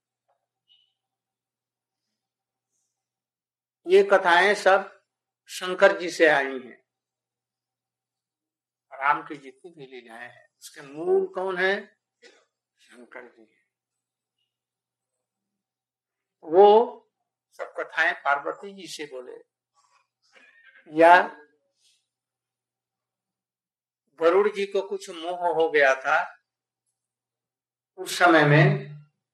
A: ये कथाएं सब शंकर जी से आई हैं। राम की जितनी भी लीलाएं हैं उसके मूल कौन है? शंकर जी है। वो सब कथाएं पार्वती जी से बोले, या गरुड़ जी को कुछ मोह हो गया था उस समय में,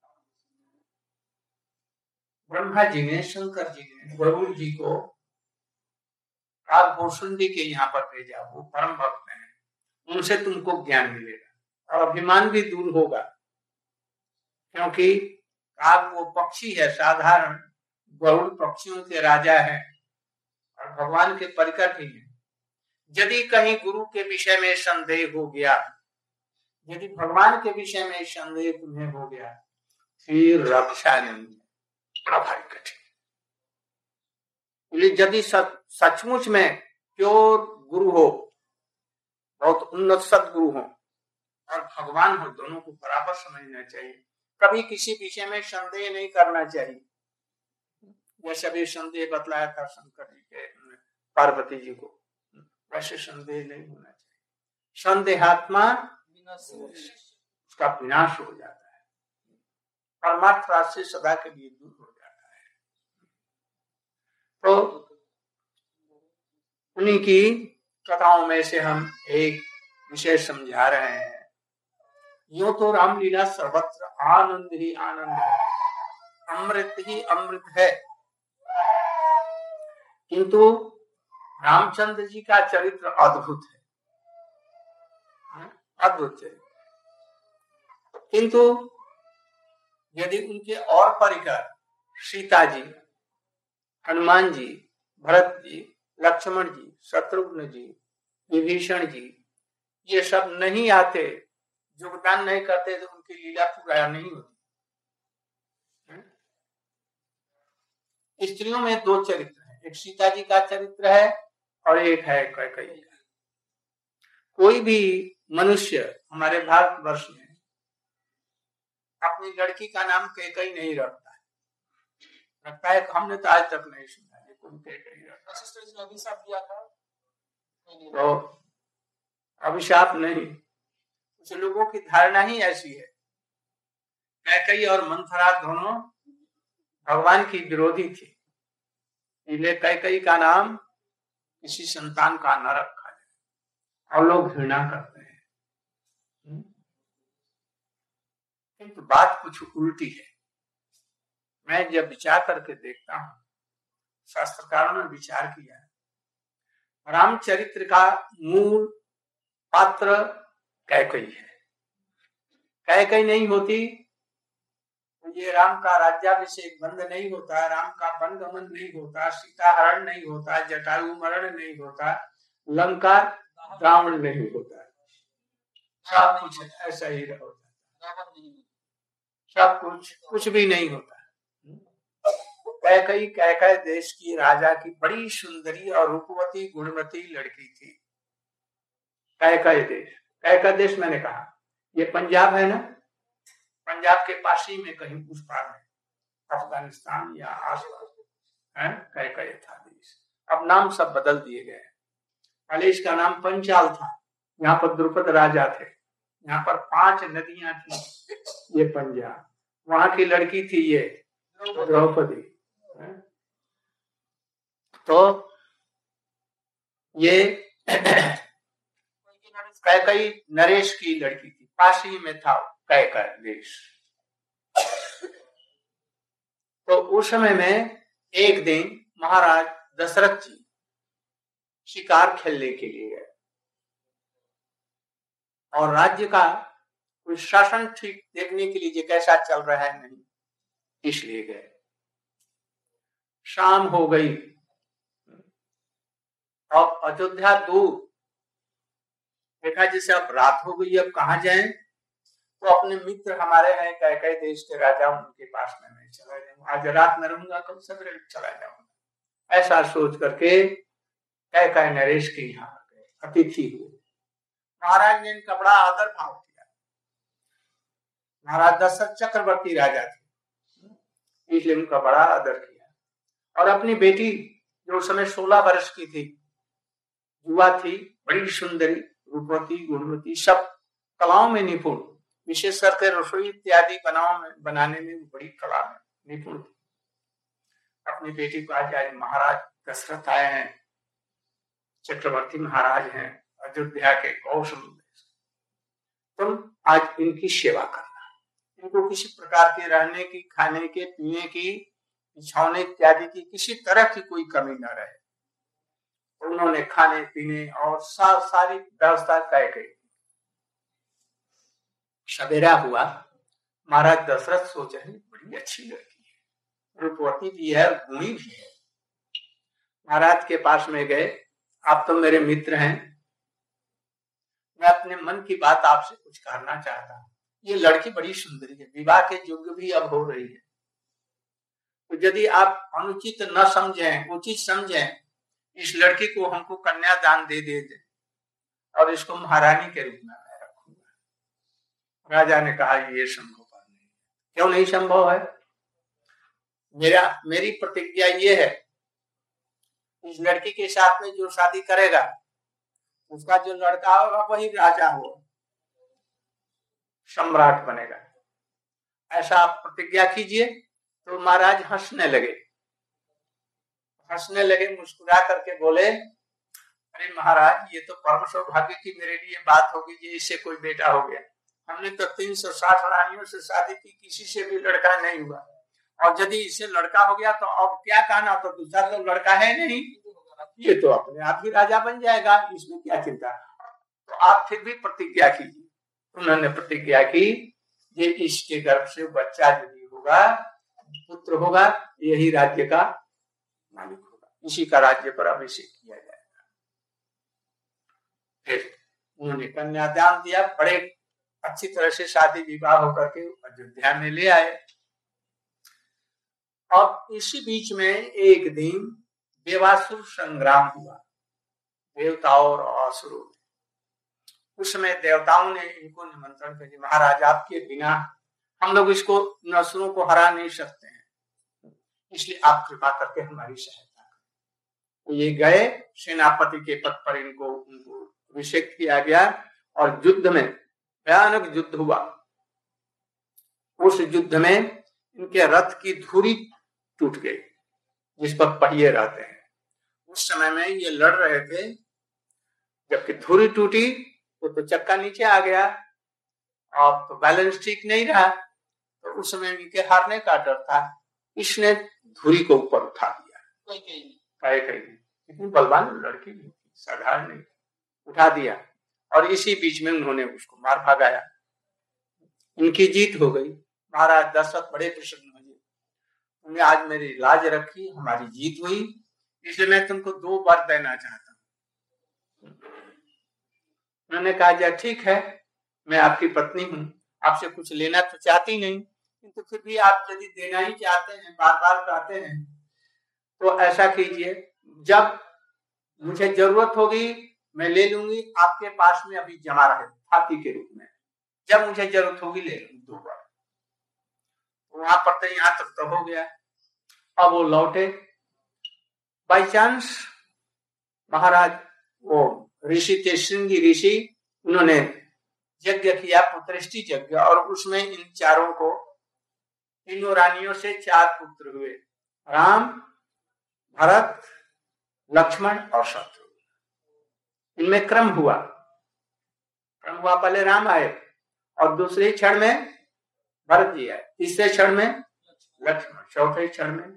A: ब्रह्मा जी ने शंकर जी ने गरुड़ जी को कालभूषुंडी के यहाँ पर भेजा। वो परम भक्त हैं, उनसे तुमको ज्ञान मिलेगा और अभिमान भी दूर होगा, क्योंकि काग वो पक्षी है साधारण, गरुड़ पक्षियों के राजा है और भगवान के परिकर भी है। यदि कहीं गुरु के विषय में संदेह हो गया यदि भगवान के विषय में संदेह तुम्हें हो गया फिर रक्षा नहीं, बड़ा भारी कठिन। यदि सचमुच में प्योर गुरु हो, बहुत उन्नत सदगुरु हो और भगवान हो, दोनों को बराबर समझना चाहिए। कभी किसी विषय में संदेह नहीं करना चाहिए। जैसे भी संदेह बतलाया था शंकर जी के पार्वती जी को, वैसे संदेह नहीं होना चाहिए। संदेहात्मा उसका विनाश हो जाता है, परमार्थ राज से सदा के लिए दूर हो जाता है। तो उन्हीं की कथाओं में से हम एक विषय समझा रहे हैं। यूं तो रामलीला सर्वत्र आनंद ही आनंद है, अमृत ही अमृत है, किंतु रामचंद्र जी का चरित्र अद्भुत है, अद्भुत चरित्र। किंतु यदि उनके और परिकर सीता जी, हनुमान जी, भरत जी, लक्ष्मण जी, शत्रुघ्न जी, विभीषण जी, ये सब नहीं आते, योगदान नहीं करते, तो उनकी लीला पूरा नहीं होती। स्त्रियों में दो चरित्र हैं, एक सीता जी का चरित्र है और एक है कैकेयी का। कोई भी मनुष्य हमारे भारतवर्ष में अपनी लड़की का नाम कैकेयी नहीं रखता है, रखता है, हमने तो आज तक नहीं सुना है कोई कैकेयी रखता। अभिशाप दिया था तो अभिशाप नहीं, कुछ लोगों की धारणा ही ऐसी है। कैकेयी और मंथरा दोनों भगवान की विरोधी थी, इसलिए कैकेयी का नाम किसी संतान का न रखा जाए और लोग घृणा करते हैं। किंतु बात कुछ उल्टी है। मैं जब विचार करके देखता हूं, शास्त्रकारों ने विचार किया, रामचरित्र का मूल पात्र कैकेयी है। कैकेयी नहीं होती तो ये राम का राज्याभिषेक बंद नहीं होता, राम का वनगमन नहीं होता, सीता हरण नहीं होता, जटायु मरण नहीं होता, लंका रावण नहीं होता, सब कुछ ऐसा ही होता, सब कुछ भी नहीं होता। कैकेयी कैकेय देश की राजा की बड़ी सुंदरी और रूपवती गुणवती लड़की थी। कैकेय देश मैंने कहा ये पंजाब है ना, पंजाब के पास ही में कहीं उस पार में अफगानिस्तान या आसपास है कैकेय था देश। अब नाम सब बदल दिए गए। पहले इसका नाम पंचाल था, यहाँ पर द्रुपद राजा थे, यहाँ पर 5 नदियां थी, ये पंजाब। वहां की लड़की थी ये द्रौपदी। तो ये कैकेयी नरेश की लड़की थी, पास ही में था कैकेय देश। तो उस समय में एक दिन महाराज दशरथ जी शिकार खेलने के लिए गए और राज्य का कुछ शासन ठीक देखने के लिए कैसा चल रहा है नहीं, इसलिए गए। शाम हो गई और अयोध्या दूर, देखा जैसे अब रात हो गई, अब कहाँ जाएं? तो अपने मित्र हमारे हैं कैकेय देश के राजा, उनके पास में मैं चला जाऊंगा, आज रात में रहूंगा, कल सवेरे चला जाऊंगा। ऐसा सोच करके कैकेय नरेश के यहाँ गए, अतिथि हुए। महाराज ने इनका बड़ा आदर भाव किया। महाराज दशरथ चक्रवर्ती राजा थे, इसलिए उनका बड़ा आदर किया। और अपनी बेटी जो उस समय 16 वर्ष की थी, युवा थी, बड़ी सुंदरी, रूपवती, गुणवती, सब कलाओं में निपुण, विशेष करके रसोई इत्यादि बनाने में बड़ी कला में निपुण थी। अपनी बेटी को आज महाराज दशरथ आए हैं, चक्रवर्ती महाराज हैं अयोध्या के कौशल, तुम आज इनकी सेवा करना, इनको किसी प्रकार के रहने की, खाने के, पीने की, बिछौने इत्यादि की किसी तरह की कोई कमी न रहे। उन्होंने खाने पीने और सारी व्यवस्था तय की। सवेरा हुआ, महाराज दशरथ सोच रहे बड़ी अच्छी लड़की है, रूपवती भी है, गुणी भी है। महाराज के पास में गए, आप तो मेरे मित्र हैं, मैं अपने मन की बात आपसे कुछ करना चाहता हूँ। ये लड़की बड़ी सुंदरी है, विवाह के योग्य भी अब हो रही है, तो यदि आप अनुचित न समझें, उचित समझें, इस लड़की को हमको कन्यादान दे दे और इसको महारानी के रूप में मैं रखूंगा। राजा ने कहा ये संभव नहीं। क्यों नहीं संभव है? मेरी प्रतिज्ञा ये है, इस लड़की के साथ में जो शादी करेगा उसका जो लड़का होगा वही राजा होगा, सम्राट बनेगा। ऐसा आप प्रतिज्ञा कीजिए। तो महाराज हंसने लगे, मुस्कुरा करके बोले, अरे महाराज ये तो परम सौभाग्य की मेरे लिए बात होगी जी, इससे कोई बेटा हो गया। हमने तो 360 रानियों से शादी की, किसी से भी लड़का नहीं हुआ, और यदि इससे लड़का हो गया तो अब क्या कहना, तो दूसरा तो लड़का है नहीं, ये तो अपने आप ही राजा बन जाएगा, इसमें क्या चिंता। तो आप फिर भी प्रतिज्ञा कीजिए। उन्होंने प्रतिज्ञा की, ये इसके गर्भ से बच्चा यदि होगा, पुत्र होगा, यही राज्य का मालिक होगा, इसी का राज्य पर अभिषेक किया जाएगा। फिर उन्होंने कन्यादान दिया, बड़े अच्छी तरह से शादी विवाह होकर के अयोध्या में ले आए। अब इसी बीच में एक दिन देवासुर संग्राम हुआ, देवताओं और असुरों। उस समय देवताओं ने इनको निमंत्रण किया, महाराज आपके बिना हम लोग इसको असुरों को हरा नहीं सकते हैं, इसलिए आप कृपा करके हमारी सहायता करें। तो ये गए, सेनापति के पद पर उनको अभिषेक किया गया, और युद्ध में भयानक युद्ध हुआ। उस युद्ध में इनके रथ की धुरी टूट गई, जिस पर पहिए रहते हैं। उस समय में ये लड़ रहे थे, जबकि धुरी टूटी तो चक्का नीचे आ गया, अब तो बैलेंस ठीक नहीं रहा, तो उस समय इनके हारने का डर था। इसने धुरी को ऊपर उठा दिया, इतनी बलवान लड़की नहीं, साधारण नहीं, उठा दिया, और इसी बीच में उन्होंने उसको मार भगाया। इनकी जीत हो गई। महाराज दशरथ बड़े प्रसन्न हुए, तुमने आज मेरी लाज रखी, हमारी जीत हुई, इसलिए मैं तुमको 2 वर देना चाहता हूँ। उन्होंने कहा ठीक है, मैं आपकी पत्नी हूँ, आपसे कुछ लेना तो चाहती नहीं, किंतु फिर भी आप यदि देना ही चाहते हैं, बार बार कहते हैं, तो ऐसा कीजिए, जब मुझे जरूरत होगी मैं ले लूंगी, आपके पास में अभी जमा रहे हाथी के रूप में, जब मुझे जरूरत होगी ले लूंगी 2 बार। वहां पर तो यहाँ तक तो हो गया। अब वो लौटे, बाई चांस महाराज वो ऋषि थे, श्रृंगी ऋषि, उन्होंने यज्ञ किया, पुत्रष्टि यज्ञ, और उसमें इन चारों को, तीनों रानियों से 4 पुत्र हुए, राम, भरत, लक्ष्मण और शत्रुघ्न। इनमें क्रम हुआ, पहले राम आए, और दूसरे क्षण में भरत जी आए, तीसरे क्षण में लक्ष्मण, चौथे क्षण में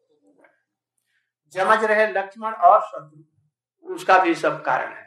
A: जमज रहे लक्ष्मण और शत्रुघ्न। उसका भी सब कारण है।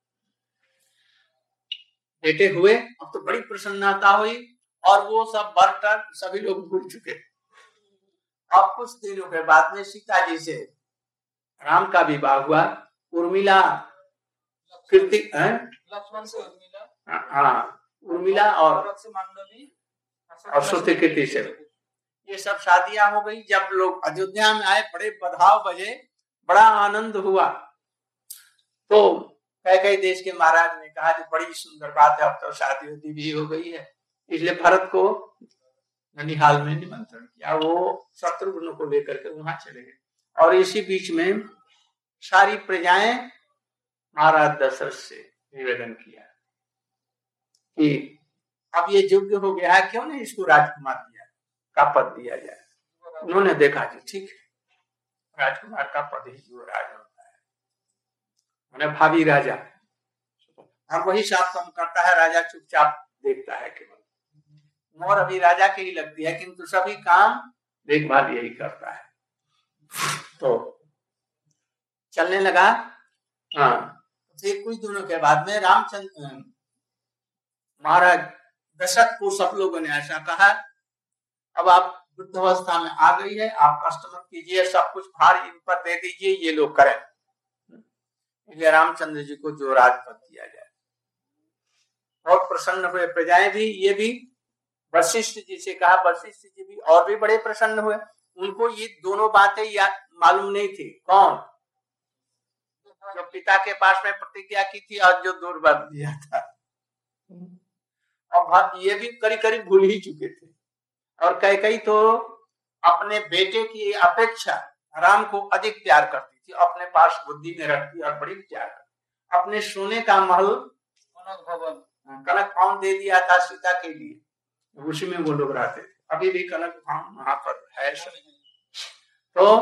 A: बेटे हुए, अब तो बड़ी प्रसन्नता हुई, और वो सब बर्तर सभी लोग भूल चुके। अब कुछ दिनों के बाद में सीता जी से राम का विवाह हुआ। उर्मिला, कीर्ति,
B: लक्ष्मण से उर्मिला,
A: हाँ, उर्मिला और श्रुतिकीर्ति से ये सब शादियां हो गई। जब लोग अयोध्या में आए, बड़े बधाव बजे, बड़ा आनंद हुआ। तो कई देश के महाराज ने कहा, बड़ी सुंदर बात है, अब तो शादी होती भी हो गई है, इसलिए भरत को ननिहाल में निमंत्रण किया। वो शत्रुघ्न को लेकर के वहां चले गए, और इसी बीच में सारी प्रजाएं महाराज दशरथ से निवेदन किया कि अब ये योग्य हो गया है, क्यों नहीं इसको राजकुमार दिया का पद दिया जाए। उन्होंने देखा जी ठीक है, राजकुमार का पद ही युवराज होता है, मैंने भावी राजा, और वही सब काम करता है, राजा चुपचाप देखता है। केवल मोर अभी राजा की ही लगती है, किंतु सभी काम देखभाल यही करता है। तो चलने लगा। हाँ, फिर कुछ दिनों के बाद में रामचंद्र महाराज दशरथ को सब लोगों ने ऐसा कहा, अब आप वृद्धावस्था में आ गई है, आप कष्ट मत कीजिए, सब कुछ भार इन पर दे दीजिए, ये लोग करें। इसलिए रामचंद्र जी को जो राजपद दिया जाए। बहुत प्रसन्न हुए। प्रजाएं भी, ये भी वशिष्ठ जी से कहा, वशिष्ठ जी भी और भी बड़े प्रसन्न हुए। उनको ये दोनों बातें मालूम नहीं थी। कौन? जो पिता के पास में प्रतिज्ञा की थी और जो दूर वर दिया था, और ये भी करीब करीब भूल ही चुके थे। और कई तो अपने बेटे की अपेक्षा राम को अधिक प्यार करती थी, अपने पास बुद्धि में रखती और बड़ी प्यार करती। अपने सोने का महल कनक भवन दे दिया था सीता के लिए, उसी में वो लोग रहते थे। अभी भी कनक भवन वहां पर है। तो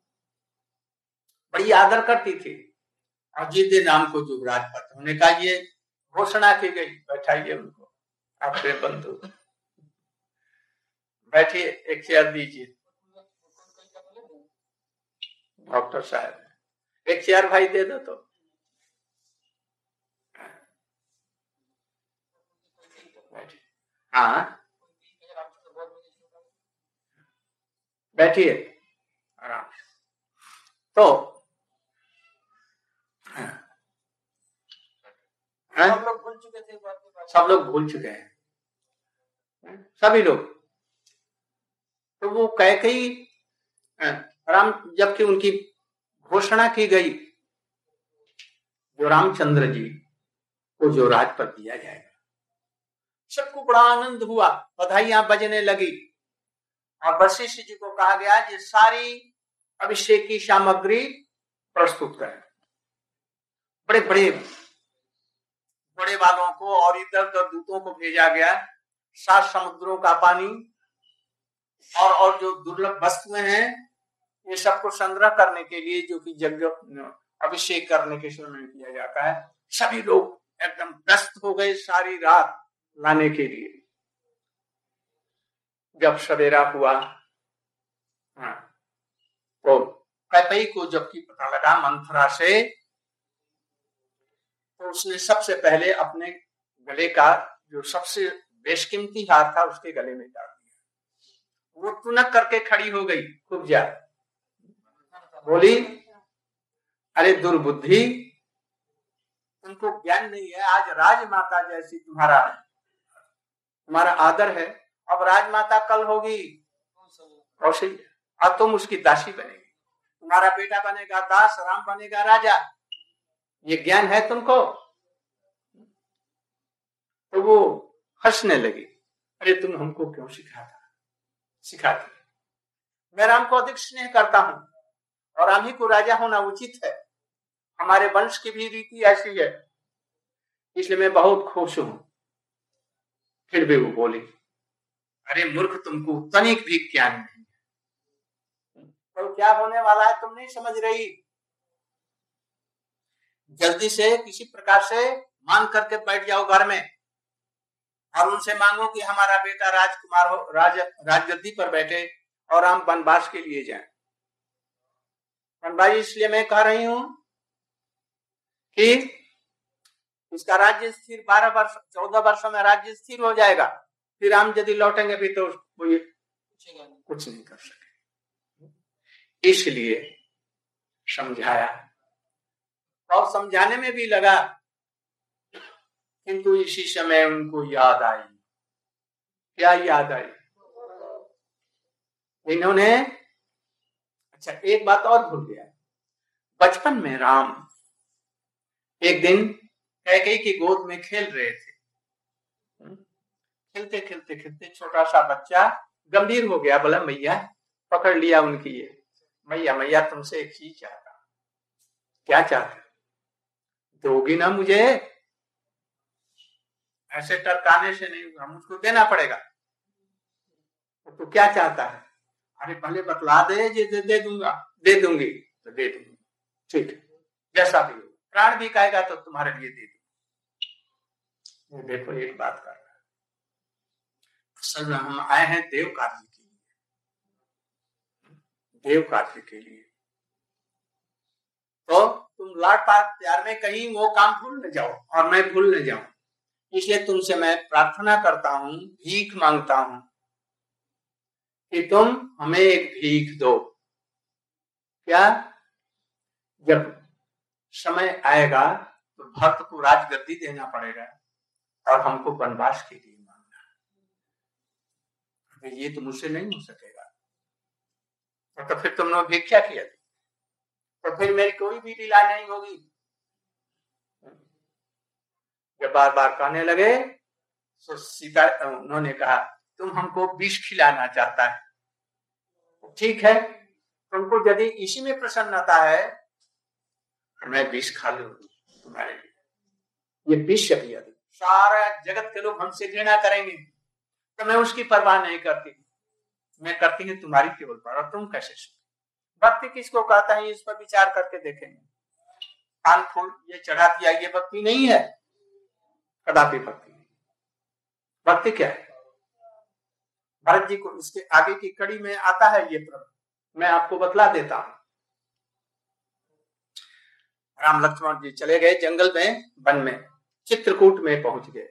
A: बड़ी आदर करती थी। और जिस दिन राम को युवराज पद होने का ये घोषणा की गई, बैठाइए उनको, आपके बंधु बैठिए, एक चेयर दीजिए। डॉक्टर साहब एक चेयर भाई दे दो। तो हाँ, बैठिए आराम से। तो सब लोग भूल चुके थे, सब लोग भूल चुके हैं, सभी लोग। तो वो कैकेयी, राम, जबकि उनकी घोषणा की गई जो रामचंद्र जी को जो राजपद दिया जाएगा, सबको बड़ा आनंद हुआ, बधाइयां बजने लगी। और वशिष्ठ जी को कहा गया कि सारी अभिषेक की सामग्री प्रस्तुत करें। बड़े बड़े बड़े वालों को और इधर उधर दूतों को भेजा गया। 7 समुद्रों का पानी और जो दुर्लभ वस्तुएं हैं, ये सबको संग्रह करने के लिए, जो कि यज्ञ अभिषेक करने के समय में किया जाता है। सभी लोग एकदम व्यस्त हो गए सारी रात लाने के लिए। जब सवेरा हुआ, तो कैकेयी को जबकि पता लगा मंथरा से, तो उसने सबसे पहले अपने गले का जो सबसे बेशकीमती हार था उसके गले में डाल दिया। वो तुनक करके खड़ी हो गई, खूब ज्यादा बोली, अरे दुर्बुद्धि, तुमको ज्ञान नहीं है। आज राजमाता जैसी तुम्हारा आदर है, अब राजमाता कल होगी कौशल्या, अब तुम उसकी दासी बनेगी। तुम्हारा बेटा बनेगा दास, राम बनेगा राजा। ये ज्ञान है तुमको? तो वो हंसने लगी, अरे तुम हमको क्यों सिखाती? मैं राम को अधिक स्नेह करता हूं और राम ही को राजा होना उचित है। हमारे वंश की भी रीति ऐसी है, इसलिए मैं बहुत खुश हूं। फिर भी वो बोली, अरे मूर्ख, तुमको तनिक भी ज्ञान नहीं, तो क्या होने वाला है तुम नहीं समझ रही। जल्दी से किसी प्रकार से मान करके बैठ जाओ घर में और उनसे मांगो कि हमारा बेटा राजकुमार हो, राजगद्दी पर बैठे और हम वनवास के लिए जाएं। वनवास इसलिए मैं कह रही हूं कि इसका राज्य स्थिर 12 वर्ष 14 वर्षों में राज्य स्थिर हो जाएगा। फिर हम यदि लौटेंगे भी तो कुछ नहीं कर सके। इसलिए समझाया और समझाने में भी लगा, किंतु इसी समय उनको याद आई। क्या याद आई? इन्होंने, अच्छा एक बात और भूल गया, बचपन में राम एक दिन कैकेयी की गोद में खेल रहे थे। खेलते खेलते खेलते छोटा सा बच्चा गंभीर हो गया, बोला मैया, पकड़ लिया उनकी ये, मैया तुमसे एक चीज चाहता। क्या चाहते? दोगी ना मुझे? ऐसे टरकाने से नहीं होगा, मुझको देना पड़ेगा। तो क्या चाहता है? अरे पहले बतला दे, दे दूंगा, दे दूंगी तो दे दूंगी, ठीक है, जैसा भी हो, प्राण भी कहेगा तो तुम्हारे लिए दे दूंगा। देखो एक बात कर रहा है, असल में हम आए हैं देव कार्य के लिए, देव कार्य के लिए। तो तुम लाड प्यार में कहीं वो काम भूल न जाओ और मैं भूल न जाऊं, इसलिए तुमसे मैं प्रार्थना करता हूं, भीख मांगता हूं कि तुम हमें एक भीख दो। क्या? जब समय आएगा तो भक्त को राजगद्दी देना पड़ेगा और हमको वनवास के लिए मांगना, ये तो मुझसे नहीं हो सकेगा। तो फिर तुमने भिक्षा किया तो फिर मेरी कोई भी लीला नहीं होगी। जब बार बार कहने लगे तो सीता उन्होंने कहा तुम हमको विष खिलाना चाहता है, ठीक है, तुमको यदि इसी में प्रसन्नता है मैं विष खा लूं तुम्हारे लिए, ये विष है, सारा जगत के लोग हमसे घृणा करेंगे तो मैं उसकी परवाह नहीं करती, मैं करती हूँ तुम्हारी केवल परवाह, तुम कैसे सुन। भक्ति किसको कहता है इस पर विचार करके देखेंगे। पान फूल ये चढ़ा दिया, ये भक्ति नहीं है, कदापि भक्ति नहीं। भक्ति क्या है? भरत जी को इसके आगे की कड़ी में आता है ये प्रभु, मैं आपको बतला देता हूं। राम लक्ष्मण जी चले गए जंगल में, वन में, चित्रकूट में पहुंच गए।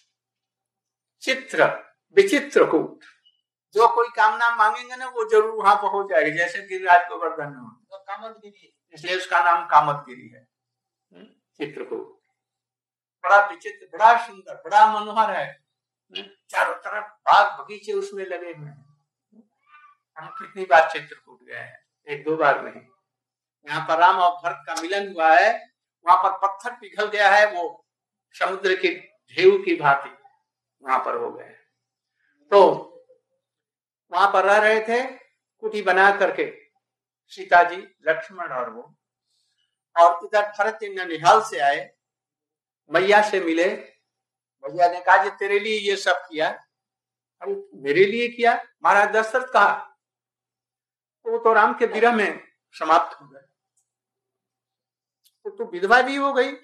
A: चित्र विचित्र कूट, जो कोई कामना मांगेंगे ना वो जरूर वहां पर हो जाएगा, जैसे गिरिराज गोवर्धन में तो कामतगिरी, इसलिए उसका नाम कामतगिरी है। चित्रकूट बड़ा विचित्र, बड़ा सुंदर, बड़ा मनोहर है, चारों तरफ बाग बगीचे उसमें लगे हुए हैं। हम कितनी बार चित्रकूट गए हैं, एक दो बार नहीं। यहाँ पर राम और भरत का मिलन हुआ है, वहां पर पत्थर पिघल गया है, वो समुद्र की ढेउ की भांति वहां पर हो गए। तो वहां पर रह रहे थे कुटी बना करके सीता जी, लक्ष्मण और वो, और इधर भरत जी ननिहाल से आए, मैया से मिले। मैया ने कहा तेरे लिए ये सब किया। अरे मेरे लिए किया? महाराज दशरथ कहा वो तो राम के विरह में समाप्त हो गए, तो विधवा भी हो गई।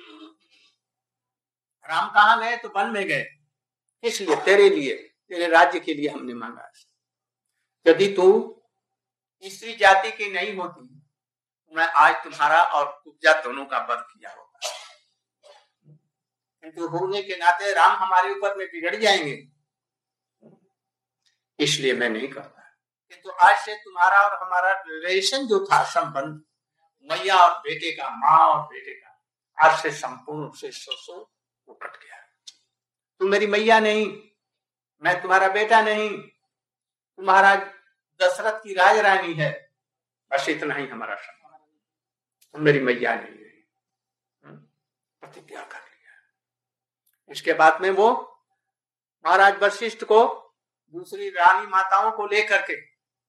A: राम कहाँ गए? तो वन में गए। इसलिए तेरे लिए, तेरे राज्य के लिए हमने मांगा। यदि तू स्त्री जाति की नहीं होती मैं आज तुम्हारा और कुब्जा दोनों का वध किया होगा, किंतु होने के नाते राम हमारे ऊपर में बिगड़ जाएंगे, इसलिए मैं नहीं करता। किंतु आज से तुम्हारा और हमारा रिलेशन जो था, संबंध मैया और बेटे का, माँ और बेटे का, आज से संपूर्ण रूप से सो कट गया। तुम मेरी मैया नहीं, मैं तुम्हारा बेटा नहीं, तुम्हारा दशरथ की राज रानी है, बस इतना ही हमारा संबंध। तुम मेरी मैया नहीं रही। प्रतिज्ञा कर लिया। इसके बाद में वो महाराज वशिष्ठ को दूसरी रानी माताओं को लेकर के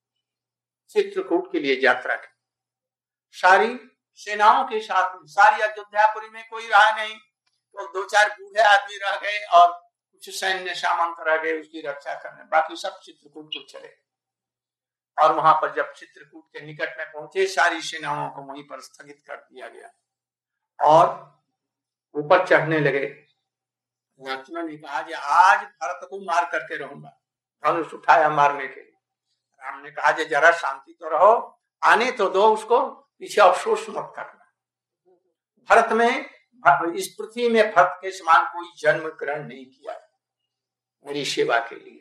A: चित्रकूट के लिए यात्रा की, सारी सेनाओं के साथ में। सारी अयोध्यापुरी में कोई रहा नहीं, तो दो चार बूढ़े आदमी रह गए और कुछ सैन्य सामंत रह गए उसकी रक्षा करने, बाकी सब चित्रकूट को चले। और वहां पर जब चित्रकूट के निकट में पहुंचे, सारी सेनाओं को वहीं पर स्थगित कर दिया गया और ऊपर चढ़ने लगे। लक्ष्मण ने कहा कि आज भरत को मार करके रहूंगा, धनुष उठाया मारने के लिए। राम ने कहा जरा शांति तो रहो, आने तो दो उसको, पीछे अफसोस मत करना। भरत में, इस पृथ्वी में भरत के समान कोई जन्म ग्रहण नहीं किया मेरी सेवा के लिए,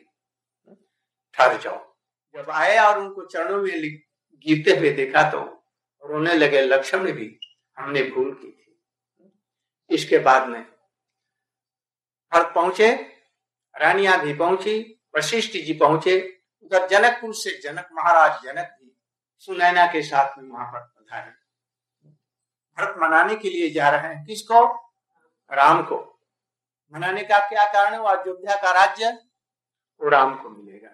A: ठहर जाओ। जब आए और उनको चरणों में गिरते हुए देखा तो रोने लगे। लक्ष्मण भी, हमने भूल की थी। इसके बाद में भरत पहुंचे, रानियां भी पहुंची, वशिष्ठ जी पहुंचे, उधर जनकपुर से जनक महाराज जनक भी सुनैना के साथ में वहां पर पधारे। भरत मनाने के लिए जा रहे हैं, किसको? राम को। मनाने का क्या कारण है? वो अयोध्या का राज्य वो राम को मिलेगा,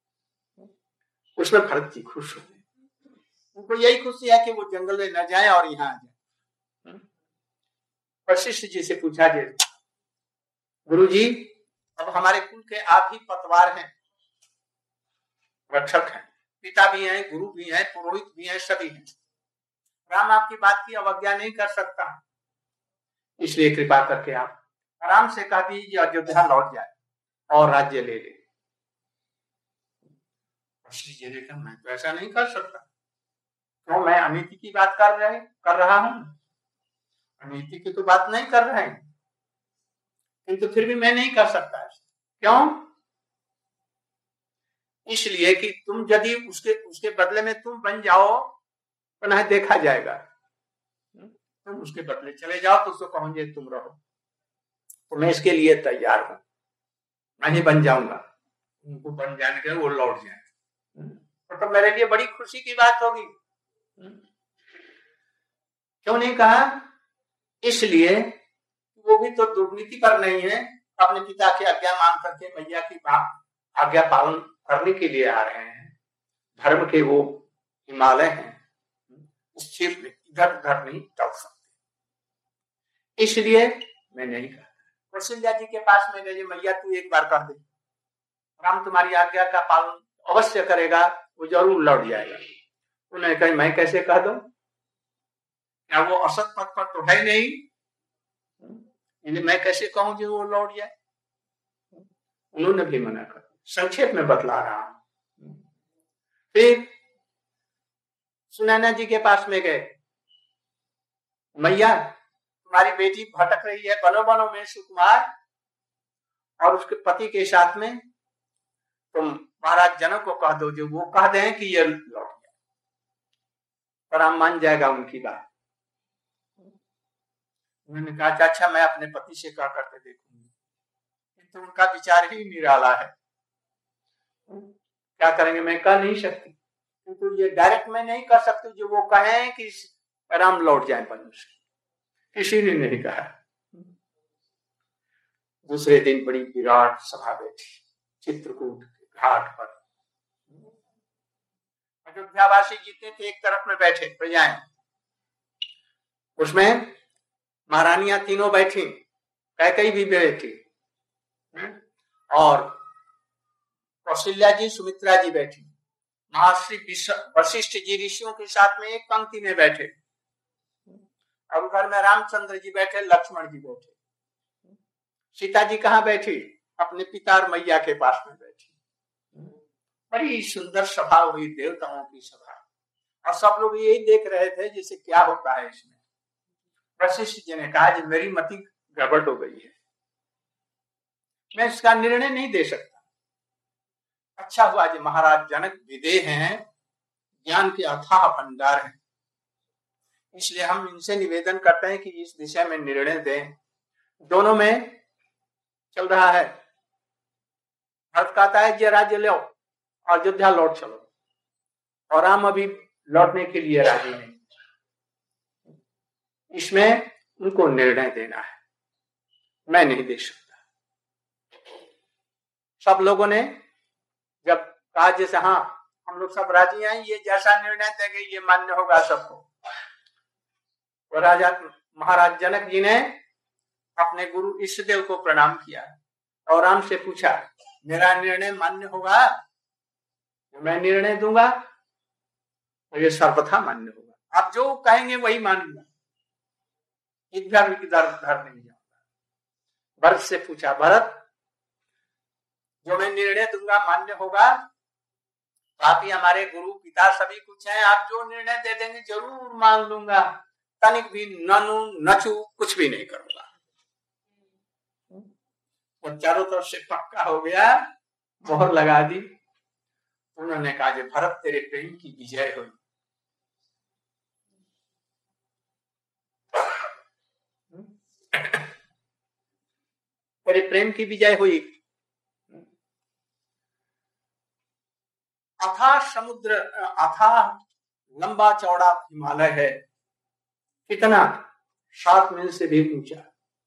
A: उसमें भरत जी खुश हो गए। उनको यही खुशी है कि वो जंगल में न जाए और यहाँ आ जाए। वशिष्ठ जी से पूछा जी, गुरु जी अब हमारे कुल के आप ही पतवार हैं, रक्षक हैं, पिता भी हैं, गुरु भी हैं, पुरोहित भी हैं, सभी हैं। राम आपकी बात की अवज्ञा नहीं कर सकता, इसलिए कृपा करके आप आराम से कह दीजिए अयोध्या लौट जाए और राज्य ले ले। मैं तो ऐसा नहीं कर सकता, क्यों? मैं अनीति की बात कर रहा हूं? अनीति की तो बात नहीं कर रहे हैं, किंतु फिर भी मैं नहीं कर सकता। क्यों? इसलिए कि तुम यदि उसके बदले में तुम बन जाओ तो नहीं देखा जाएगा। तुम उसके बदले चले जाओ तो उसको कहोगे तुम रहो। तो मैं इसके लिए तैयार हूं, मैं ही बन जाऊंगा, उनको बन जाने के वो लौट जाए तो मेरे लिए बड़ी खुशी की बात होगी। क्यों नहीं कहा? इसलिए वो भी तो दुर्नीति पर नहीं है, अपने पिता की आज्ञा मान करके मैया की आज्ञा पालन करने के लिए आ रहे हैं। धर्म के वो हिमालय हैं, स्थिर इधर उधर नहीं टल सकते। इसलिए मैं नहीं कहा। कौशल्या जी के पास में गए, मैया तू एक बार कह दे, राम तुम्हारी आज्ञा का पालन अवश्य करेगा, वो जरूर लौट जाएगा। उन्होंने कहा मैं कैसे कह दूं, क्या वो असत पथ पर तो है नहीं, मैं कैसे कहूं जो वो लौट जाए। उन्होंने भी मना कर, संक्षेप में बतला रहा हूं। फिर सुनैना जी के पास में गए, मैया तुम्हारी बेटी भटक रही है बनो बनो में सुकुमार और उसके पति के साथ में, तुम महाराज जनक को कह दो, जो वो कह दें कि ये लौट जाए, और राम मान जाएगा उनकी बात। उन्होंने कहा अच्छा मैं अपने पति से कह करके देखूंगी, किंतु उनका विचार ही निराला है, क्या करेंगे, मैं कह नहीं सकती, किंतु ये डायरेक्ट मैं नहीं कर सकती जो वो कहें कि राम लौट जाए मनुष्य, किसी ने नहीं कहा। दूसरे दिन बड़ी विराट सभा बैठी चित्रकूट घाट पर। अयोध्यावासी जितने थे एक तरफ में बैठे प्रजाएं, उसमें महारानियां तीनों बैठी, कैकेयी भी बैठी, और कौशल्या जी सुमित्रा जी बैठी, महर्षि वशिष्ठ जी ऋषियों के साथ में एक पंक्ति में बैठे, और उधर में रामचंद्र जी बैठे, लक्ष्मण जी बैठे। सीता जी कहाँ बैठी? अपने पिता और मैया के पास में बैठी। बड़ी सुंदर सभा हुई, देवताओं की सभा, और सब लोग यही देख रहे थे जैसे क्या होता है इसमें। वशिष्ठ जी ने कहा जी मेरी मति गड़बड़ हो गई है, मैं इसका निर्णय नहीं दे सकता। अच्छा हुआ जी महाराज जनक विदेह हैं, ज्ञान के अथाह भंडार है, इसलिए हम इनसे निवेदन करते हैं कि इस विषय में निर्णय दें। दोनों में चल रहा है, भरत कहता है ये राज्य लो, अयोध्या लौट चलो, और राम अभी लौटने के लिए राजी नहीं। इसमें उनको निर्णय देना है, मैं नहीं दे सकता। सब लोगों ने जब कहा जैसे हाँ हम लोग सब राजी हैं, ये जैसा निर्णय देंगे ये मान्य होगा सबको, तो राजा महाराज जनक जी ने अपने गुरु इष्टदेव को प्रणाम किया और राम से पूछा मेरा निर्णय मान्य होगा? मैं निर्णय दूंगा तो ये सर्वथा मान्य होगा, आप जो कहेंगे वही मानूंगा, इधर उधर नहीं जाऊंगा। भरत से पूछा भरत जो मैं निर्णय दूंगा मान्य होगा? आप ही हमारे गुरु पिता सभी कुछ हैं, आप जो निर्णय दे देंगे जरूर मान लूंगा, तनिक भी ननु नचू कुछ भी नहीं करूंगा। और चारों तरफ से पक्का हो गया, मोहर लगा दी। उन्होंने कहा जे भरत तेरे प्रेम की विजय हुई। तेरे प्रेम की विजय हुई। अथाह समुद्र, अथाह लंबा चौड़ा हिमालय है, कितना 7 मील से भी ऊंचा,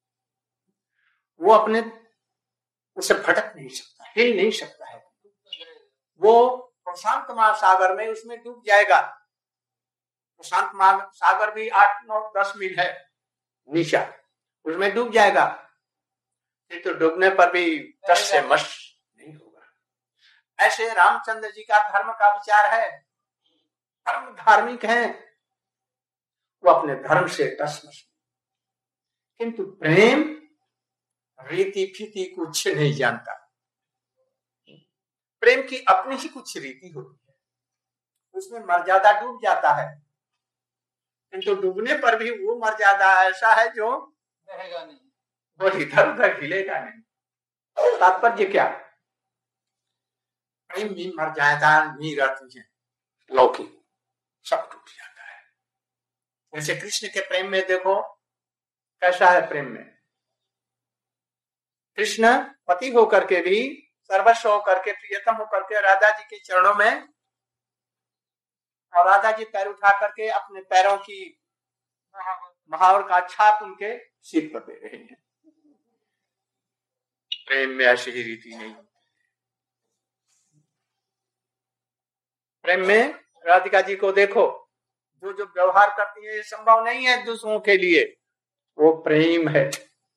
A: वो अपने उसे भटक नहीं सकता, हिल नहीं सकता है, वो प्रशांत महासागर में उसमें डूब जाएगा। प्रशांत महासागर भी 8, 9, 10 मील है नीचा, उसमें डूब जाएगा, फिर तो डूबने पर भी 10 से मस नहीं होगा। ऐसे रामचंद्र जी का धर्म का विचार है, धर्म धार्मिक है, वो अपने धर्म से टस मस, किंतु प्रेम रीति फीति कुछ नहीं जानता। प्रेम की अपनी ही कुछ रीति होती है, उसमें मर्यादा डूब जाता है, किंतु डूबने पर भी वो मर्यादा ऐसा है जो रहेगा नहीं, वो इधर उधर हिलेगा नहीं। तात्पर्य क्या? प्रेम में मर्यादा नहीं रहती है, लौकिक सब टूट जाता है। जैसे कृष्ण के प्रेम में देखो कैसा है, प्रेम में कृष्ण पति होकर के भी, सर्वस्व होकर के, प्रियतम होकर के राधा जी के चरणों में, और राधा जी पैर उठा करके अपने पैरों की महावर का छाप उनके सिर पर दे रहे हैं। प्रेम में ऐसी ही रीति नहीं। प्रेम में राधिका जी को देखो, जो जो व्यवहार करती है ये संभव नहीं है दूसरों के लिए, वो प्रेम है।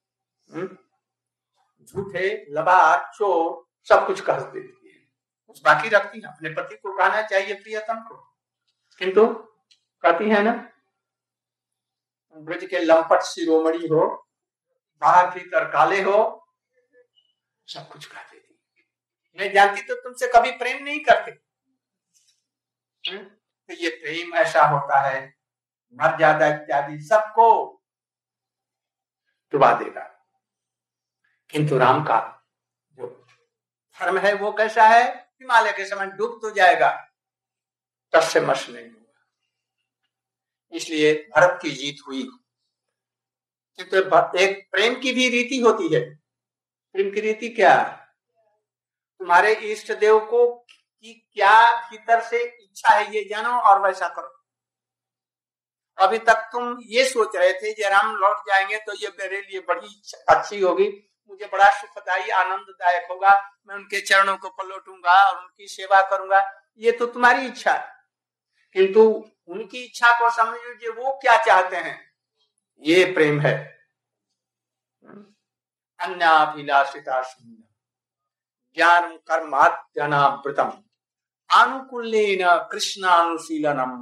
A: झूठे, लबार, चोर सब कुछ कह देती है, कुछ बाकी रखती है। अपने पति को कहना चाहिए प्रियतम को, किंतु कहती है ना, ब्रज के लंपट शिरोमणि हो, बाहर भीतर काले हो, सब कुछ कह देती। मैं जानती तो तुमसे कभी प्रेम नहीं करते। तो ये प्रेम ऐसा होता है, मर्यादा इत्यादि सबको डुबा देगा। किंतु राम का जो धर्म है वो कैसा है, हिमालय के समान डूब तो जाएगा, तस्य मस नहीं होगा। इसलिए भरत की जीत हुई। किंतु एक प्रेम की भी रीति होती है। प्रेम की रीति क्या है? तुम्हारे इष्ट देव को कि क्या भीतर से इच्छा है ये जानो और वैसा करो। अभी तक तुम ये सोच रहे थे कि राम लौट जाएंगे तो ये मेरे लिए बड़ी अच्छी होगी, मुझे बड़ा सुखदायी आनंददायक होगा, मैं उनके चरणों को पलटूंगा और उनकी सेवा करूंगा। ये तो तुम्हारी इच्छा है, किंतु उनकी इच्छा को समझिए वो क्या चाहते हैं, ये प्रेम है। अन्याभिलाषिता ज्ञान कर्माद्यनावृतम आनुकूल्येन कृष्णानुशीलनम।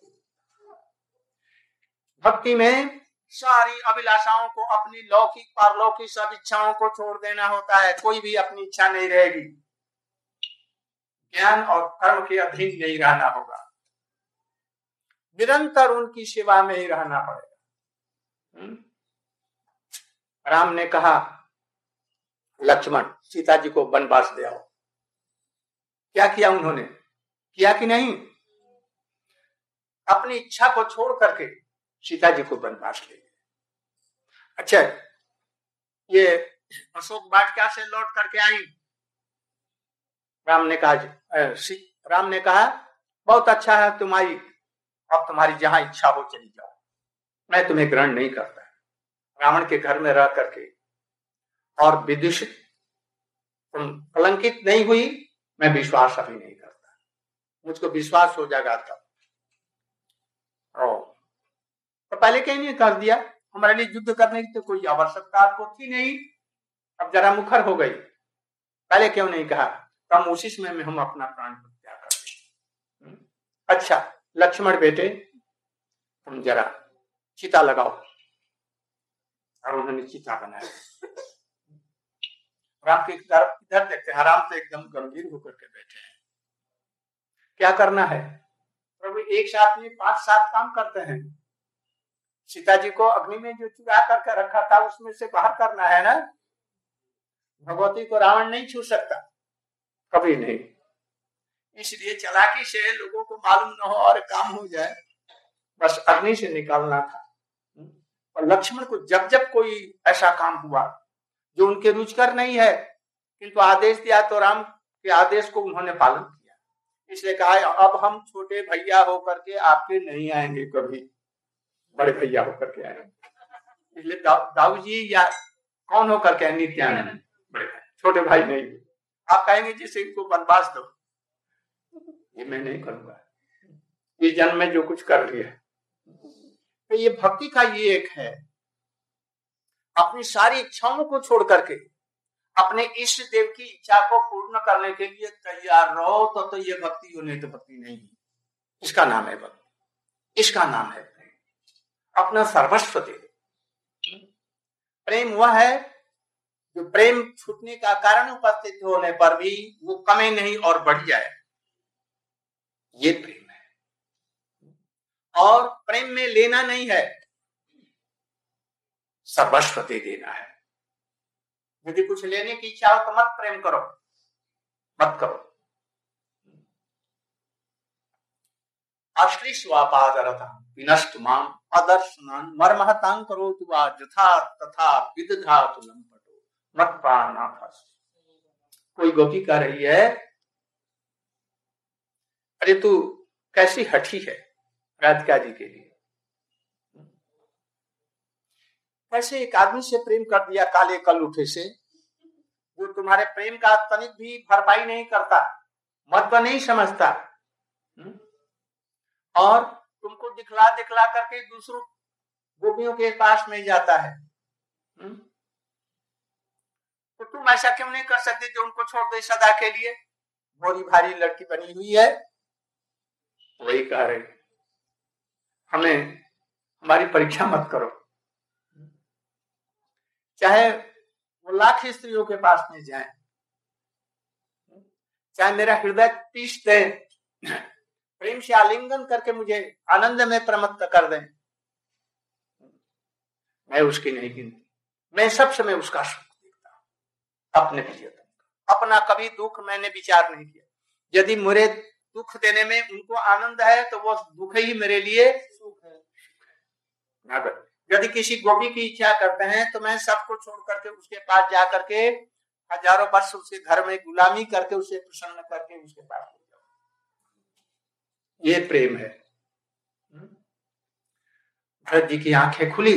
A: भक्ति में सारी अभिलाषाओं को, अपनी लौकिक पारलौकिक सब इच्छाओं को छोड़ देना होता है। कोई भी अपनी इच्छा नहीं रहेगी। ज्ञान और कर्म के अधीन नहीं रहना होगा, निरंतर उनकी सेवा में ही रहना पड़ेगा। राम ने कहा लक्ष्मण सीता जी को वनवास दे आओ, क्या किया उन्होंने? किया कि नहीं? अपनी इच्छा को छोड़ करके सीता जी को वनवास ले गए। अच्छा, ये अशोक वाटिका से लौट करके आई। राम ने कहा बहुत अच्छा है तुम्हारी, अब तुम्हारी जहां इच्छा हो चली जाओ, मैं तुम्हें ग्रहण नहीं करता। रावण के घर में रह करके और विदूषित, तुम कलंकित नहीं हुई, मैं विश्वास अभी नहीं करता। मुझको विश्वास हो जाएगा तब। तो पहले कहीं नहीं कर दिया, हमारे लिए युद्ध करने की तो कोई आवश्यकता आपको थी नहीं, अब जरा मुखर हो गई। पहले क्यों नहीं कहा? तब उसी समय में हम अपना प्राण त्याग करते। अच्छा लक्ष्मण बेटे, तुम जरा चिता लगाओ, और उन्होंने चिता बनाया। राम के इधर देखते हैं, राम तो एकदम गंभीर होकर के बैठे हैं। क्या करना है प्रभु? एक साथ में 5-7 काम करते हैं। सीता जी को अग्नि में जो चुरा करके रखा था उसमें से बाहर करना है ना। भगवती को रावण नहीं छू सकता, कभी नहीं। इसलिए चालाकी से लोगों को मालूम न हो और काम हो जाए, बस अग्नि से निकालना था। और लक्ष्मण को जब जब कोई ऐसा काम हुआ जो उनके रुचिकर नहीं है, किंतु आदेश दिया तो राम के आदेश को उन्होंने पालन किया। इसलिए कहा अब हम छोटे भैया होकर के आपके नहीं आएंगे, कभी बड़े भैया होकर के आएंगे। इसलिए दाऊ जी या कौन होकर के नित्यानंद, बड़े भाई, छोटे भाई नहीं। आप कहेंगे जिसे इनको वनवास दो, ये मैं नहीं करूंगा, इस जन्म में जो कुछ कर लिया। तो ये भक्ति का ये एक है, अपनी सारी इच्छाओं को छोड़ करके अपने इष्ट देव की इच्छा को पूर्ण करने के लिए तैयार रहो, तो ये भक्ति हो, नहीं तो भक्ति नहीं। इसका नाम है भक्ति, इसका नाम है प्रेम। अपना सर्वस्व दे। प्रेम वह है जो प्रेम छूटने का कारण उपस्थित होने पर भी वो कमे नहीं और बढ़ जाए, ये प्रेम है। और प्रेम में लेना नहीं है, सर्वस्व दे देना है। यदि कुछ लेने की इच्छा हो तो मत प्रेम करो, मत करो। आश्री स्वापादरता विनष्ट माम अदर्शनान मर्महतां करोतु वा यथा तथा विदधातु लंपटो मत प्राणनाथ। कोई गोपी कह रही है, अरे तू कैसी हठी है राधिका जी के लिए, कैसे एक आदमी से प्रेम कर दिया काले कल उठे से, जो तुम्हारे प्रेम का तनिक भी भरपाई नहीं करता, महत्व नहीं समझता, और तुमको दिखला दिखला करके दूसरों गोपियों के पास में जाता है। तो तुम ऐसा क्यों नहीं कर सकते जो उनको छोड़ दे सदा के लिए? भोरी भारी लड़की बनी हुई है, वही कह रहे, हमें हमारी परीक्षा मत करो, चाहे वो लाख स्त्रियों के पास में जाए, चाहे मेरा हृदय पीस दे, प्रेम से आलिंगन करके मुझे आनंद में प्रमत्त कर दें, मैं उसकी नहीं गिनती। मैं सब समय उसका सुख देखता हूं, अपने प्रियतम का। अपना कभी दुख मैंने विचार नहीं किया। यदि मेरे दुख देने में उनको आनंद है तो वो दुख ही मेरे लिए सुख है। यदि किसी गोपी की इच्छा करते हैं तो मैं सबको छोड़ करके उसके पास जा करके हजारों वर्ष उसके घर में गुलामी करके उसे प्रसन्न करके उसके पास हो जाऊं। ये प्रेम है। भरत जी की आंखें खुली,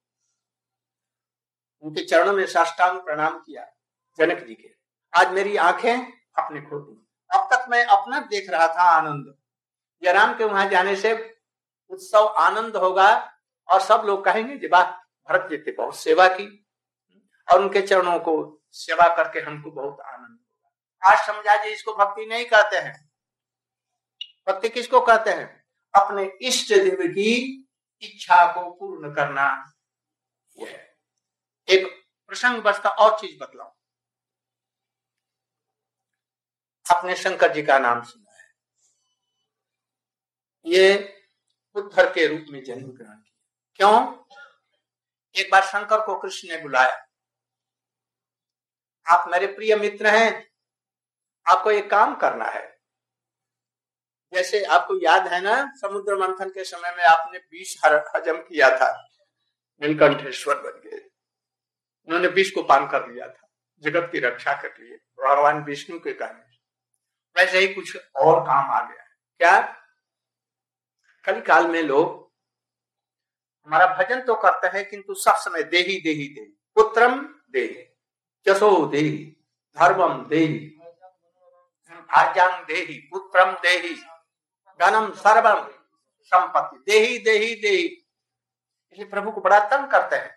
A: उनके चरणों में साष्टांग प्रणाम किया जनक जी के। आज मेरी आंखें अपने खोल दी। अब तक मैं अपना देख रहा था आनंद, जयराम के वहां जाने से उत्सव आनंद होगा और सब लोग कहेंगे जी वाह, भरत जी की बहुत सेवा की और उनके चरणों को सेवा करके हमको बहुत आनंद होगा। आज समझा जी इसको भक्ति नहीं कहते हैं। भक्ति किसको कहते हैं? अपने इष्ट देव की इच्छा को पूर्ण करना। यह एक प्रसंग बसता और चीज बतलाऊं। आपने शंकर जी का नाम सुना है, ये उद्धर के रूप में जन्म ग्रहण किया। क्यों? एक बार शंकर को कृष्ण ने बुलाया, आप मेरे प्रिय मित्र हैं, आपको एक काम करना है। जैसे आपको याद है ना, समुद्र मंथन के समय में आपने विष हजम किया था, नीलकंठेश्वर बन गए, उन्होंने विष को पान कर लिया था जगत की रक्षा के लिए भगवान विष्णु के कारण। वैसे ही कुछ और काम आ गया। क्या? कल काल में लोग हमारा भजन तो करते हैं किंतु सब समय देही देही देही, पुत्रम देही, यशो देही, धर्मम देही, भाग्यं देही, पुत्रम देही, धनम सर्वम संपत्ति देही देही देही। इसलिए प्रभु को बड़ा तंग करते हैं।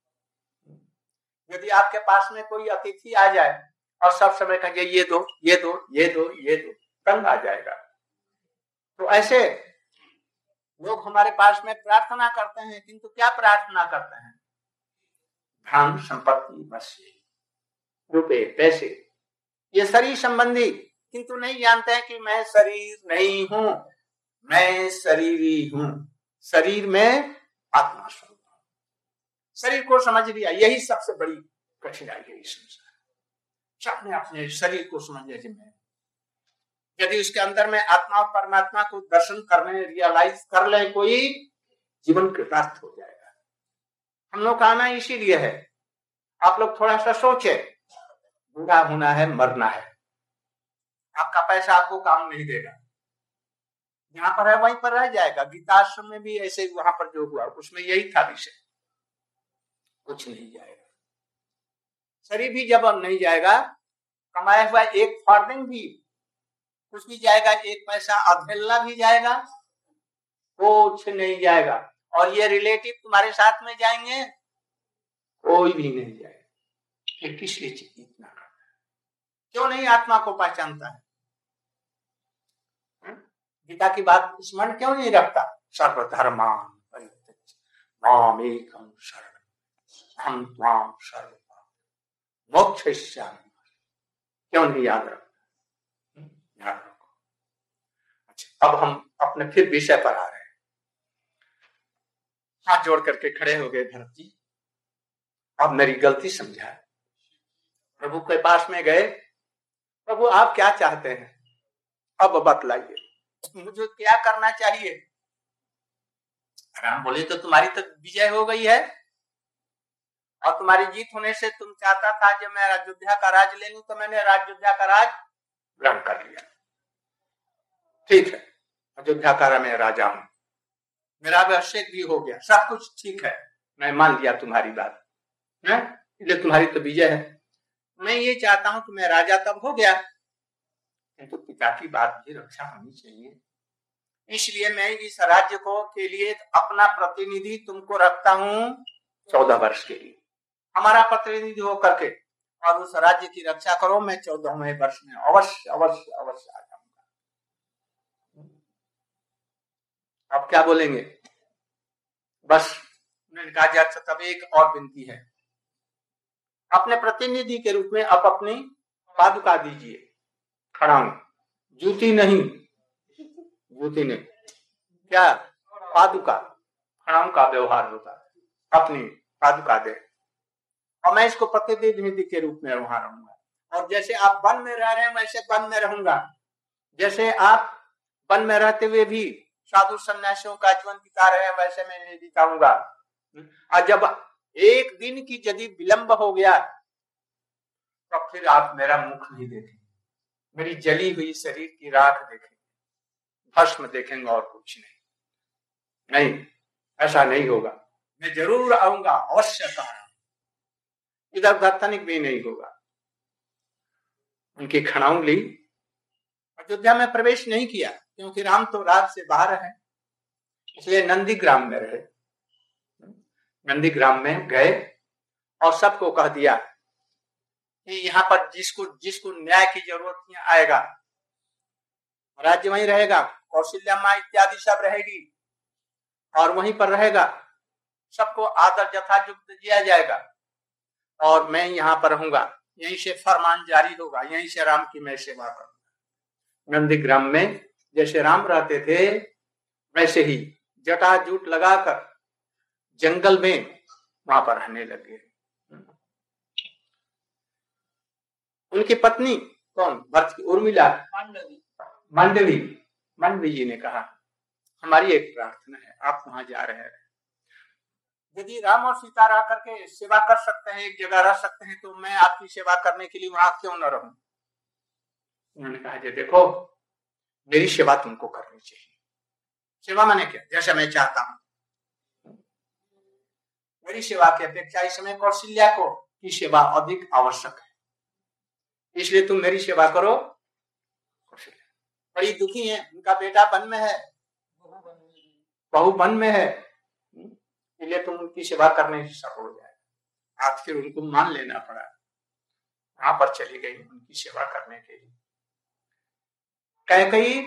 A: यदि आपके पास में कोई अतिथि आ जाए और सब समय कहेंगे ये दो ये दो ये दो ये दो, तंग आ जाएगा। तो ऐसे लोग हमारे पास में प्रार्थना करते हैं, किंतु क्या प्रार्थना करते हैं? धन संपत्ति, बस रुपए पैसे, ये शरीर संबंधी, किंतु नहीं जानते हैं कि मैं शरीर नहीं हूं, मैं शरीरी हूं। शरीर में आत्मा स्वरूप। शरीर को समझ लिया, यही सबसे बड़ी कठिनाई है इस संसार। सबने अपने शरीर को समझ लिया। मैं यदि उसके अंदर में आत्मा और परमात्मा को दर्शन करने रियलाइज कर ले कोई, जीवन कृतार्थ हो जाएगा। हम लोग का आना इसीलिए है। आप लोग थोड़ा सा सोचे, बूढ़ा होना है, मरना है, आपका पैसा आपको काम नहीं देगा, यहाँ पर है वहीं पर रह जाएगा। गीताश्रम में भी ऐसे वहां पर जो हुआ उसमें यही था विषय, कुछ नहीं जाएगा। शरीर भी जब नहीं जाएगा, कमाया हुआ एक फॉर्डिंग भी कुछ भी जाएगा, एक पैसा अधेलना भी जाएगा, कुछ नहीं जाएगा। और ये रिलेटिव तुम्हारे साथ में जाएंगे, कोई भी नहीं जाएगा। फिर किस लिए इतना करना है? क्यों नहीं आत्मा को पहचानता है? गीता की बात स्मरण क्यों नहीं रखता? सर्वधर्मान परित्यज्य मामेकं शरणं अहं त्वां सर्वपाप मोक्षयिष्यामि। क्यों नहीं याद रखता? याद रखो। अच्छा, अब हम अपने फिर विषय पर आ रहे हैं। हाथ जोड़ करके खड़े हो गए भरत जी। अब मेरी गलती समझा। प्रभु के पास में गए, प्रभु आप क्या चाहते हैं? अब बतलाइए, मुझे क्या करना चाहिए? राम बोले तो तुम्हारी तो विजय हो गई है, और तुम्हारी जीत होने से तुम चाहता था जब मैं अयोध्या का राज ले लूं, तो मैंने अयोध्या का राज ग्रहण कर लिया। ठीक है, अयोध्या का मैं राजा हूं, मेरा अभिषेक भी हो गया, सब कुछ ठीक है, मैं मान लिया तुम्हारी बात है, इसलिए तुम्हारी तो विजय है। मैं ये चाहता हूं कि मैं राजा तब हो गया, किंतु पिता की बात भी रक्षा होनी चाहिए, इसलिए मैं इस राज्य को के लिए अपना प्रतिनिधि तुमको रखता हूं 14 वर्ष के लिए, हमारा प्रतिनिधि होकर के, और उस राज्य की रक्षा करो। मैं 14वें वर्ष में अवश्य अवश्य अवश्य आ जाऊंगा। अब क्या बोलेंगे? बस उन्होंने कहा अच्छा तब एक और विनती है, अपने प्रतिनिधि के रूप में आप अपनी पादुका दीजिए, खड़ाऊं, जूती नहीं, जूती नहीं, क्या पादुका, खड़ाऊं का व्यवहार होता है, अपनी पादुका दे, और मैं इसको प्रतिनिधि के रूप में वहां रहूंगा। और जैसे आप वन में रह रहे हैं वैसे वन में रहूंगा, जैसे आप वन में रहते हुए भी साधु सन्यासियों का जीवन बिता रहे हैं वैसे मैं बिताऊंगा। और जब एक दिन की यदि विलंब हो गया तो फिर आप मेरा मुख नहीं देखेंगे, मेरी जली हुई शरीर की राख देखेंगे, भस्म देखेंगे और कुछ नहीं। नहीं, ऐसा नहीं होगा, मैं जरूर आऊंगा, अवश्य कहा, इधर उधर तनिक भी नहीं होगा। उनकी खड़ाऊं ली, अयोध्या में प्रवेश नहीं किया क्योंकि राम तो राज से बाहर है, इसलिए नंदीग्राम में रहे। नंदीग्राम में गए और सबको कह दिया कि यहाँ पर जिसको न्याय की जरूरत आएगा, राज्य वहीं रहेगा, कौशल्या माँ इत्यादि सब रहेगी और वहीं पर रहेगा, सबको आदर यथायुक्त दिया जाएगा और मैं यहाँ पर रहूंगा, यहीं से फरमान जारी होगा, यहीं से राम की मैं सेवा करूंगा। नंदीग्राम में जैसे राम रहते थे वैसे ही जटाजूट लगाकर जंगल में वहां पर रहने लगे। उनकी पत्नी कौन? भरत की उर्मिला, मांडवी जी ने कहा हमारी एक प्रार्थना है, आप वहां जा रहे हैं, यदि राम और सीता रह करके सेवा कर सकते हैं, एक जगह रह सकते हैं, तो मैं आपकी सेवा करने के लिए वहां क्यों न रहूं? उन्होंने कहा देखो मेरी सेवा तुमको करनी चाहिए। सेवा माने क्या? जैसे मैं चाहता हूं, मेरी सेवा की अपेक्षा इस समय कौशल्या को की सेवा अधिक आवश्यक है, इसलिए तुम मेरी सेवा करो। बड़ी दुखी है, उनका बेटा वन में है, बहू वन में है, इसलिए तुम उनकी सेवा करने से सफल हो जाए। आज फिर उनको मान लेना पड़ा, वहां पर चली गई उनकी सेवा करने के लिए। कैकेयी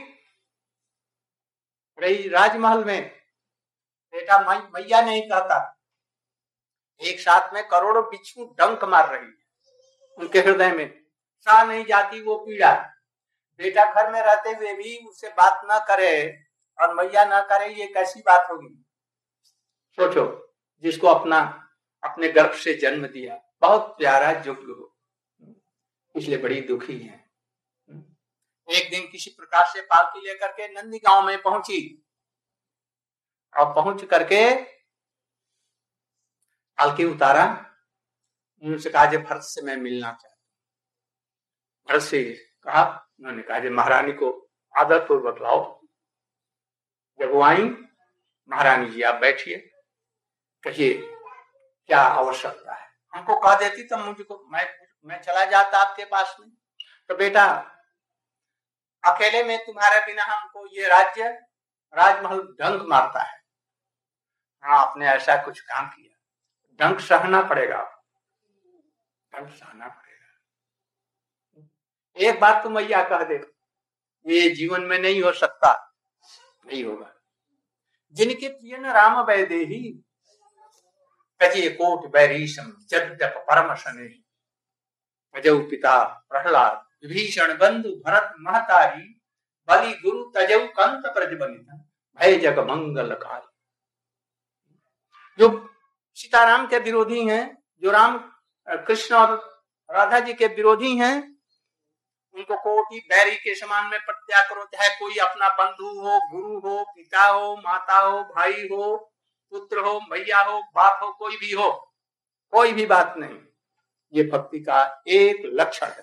A: रही राजमहल में, बेटा मैया नहीं कहता, एक साथ में करोड़ों बिच्छू डंक मार रही है उनके हृदय में, सह नहीं जाती वो पीड़ा। बेटा घर में रहते हुए भी उससे बात ना करे और मैया ना करे, ये कैसी बात होगी? सोचो, जिसको अपने गर्भ से जन्म दिया, बहुत प्यारा योग्य हो, इसलिए बड़ी दुखी है। एक दिन किसी प्रकार से पालकी लेकर के नंदी गांव में पहुंची और पहुंच करके पालकी उतारा, उनसे कहा भरत से मैं मिलना चाहता हूं। भरत से कहा, उन्होंने कहा महारानी को आदर पूर्वक लाओ। जब वो आई, महारानी जी आप बैठिए, कहिए क्या आवश्यकता है। हमको कह देती तो मुझको मैं चला जाता आपके पास में, तो बेटा अकेले में तुम्हारे बिना हमको ये राजमहल डंक मारता है। हाँ, आपने ऐसा कुछ काम किया, डंक सहना पड़ेगा, डंक सहना पड़ेगा। एक बार तुम मैया कह दे, ये जीवन में नहीं हो सकता, नहीं होगा। जिनके प्रिय न राम वैदेही कजे कोट बैरीशम जद्यप परम शनि, अजौ पिता प्रहलाद विभीषण बंधु भरत महतारी, बलि गुरु तजौ कंत प्रजबनित भय जग मंगलकारी। जो सीताराम के विरोधी हैं, जो राम कृष्ण और राधा जी के विरोधी हैं, उनको कोटि बैरी के समान में प्रत्याग करो। चाहे कोई अपना बंधु हो, गुरु हो, पिता हो, माता हो, भाई हो, पुत्र हो, भैया हो, बाप हो, कोई भी हो, कोई भी बात नहीं। ये भक्ति का एक लक्षण है।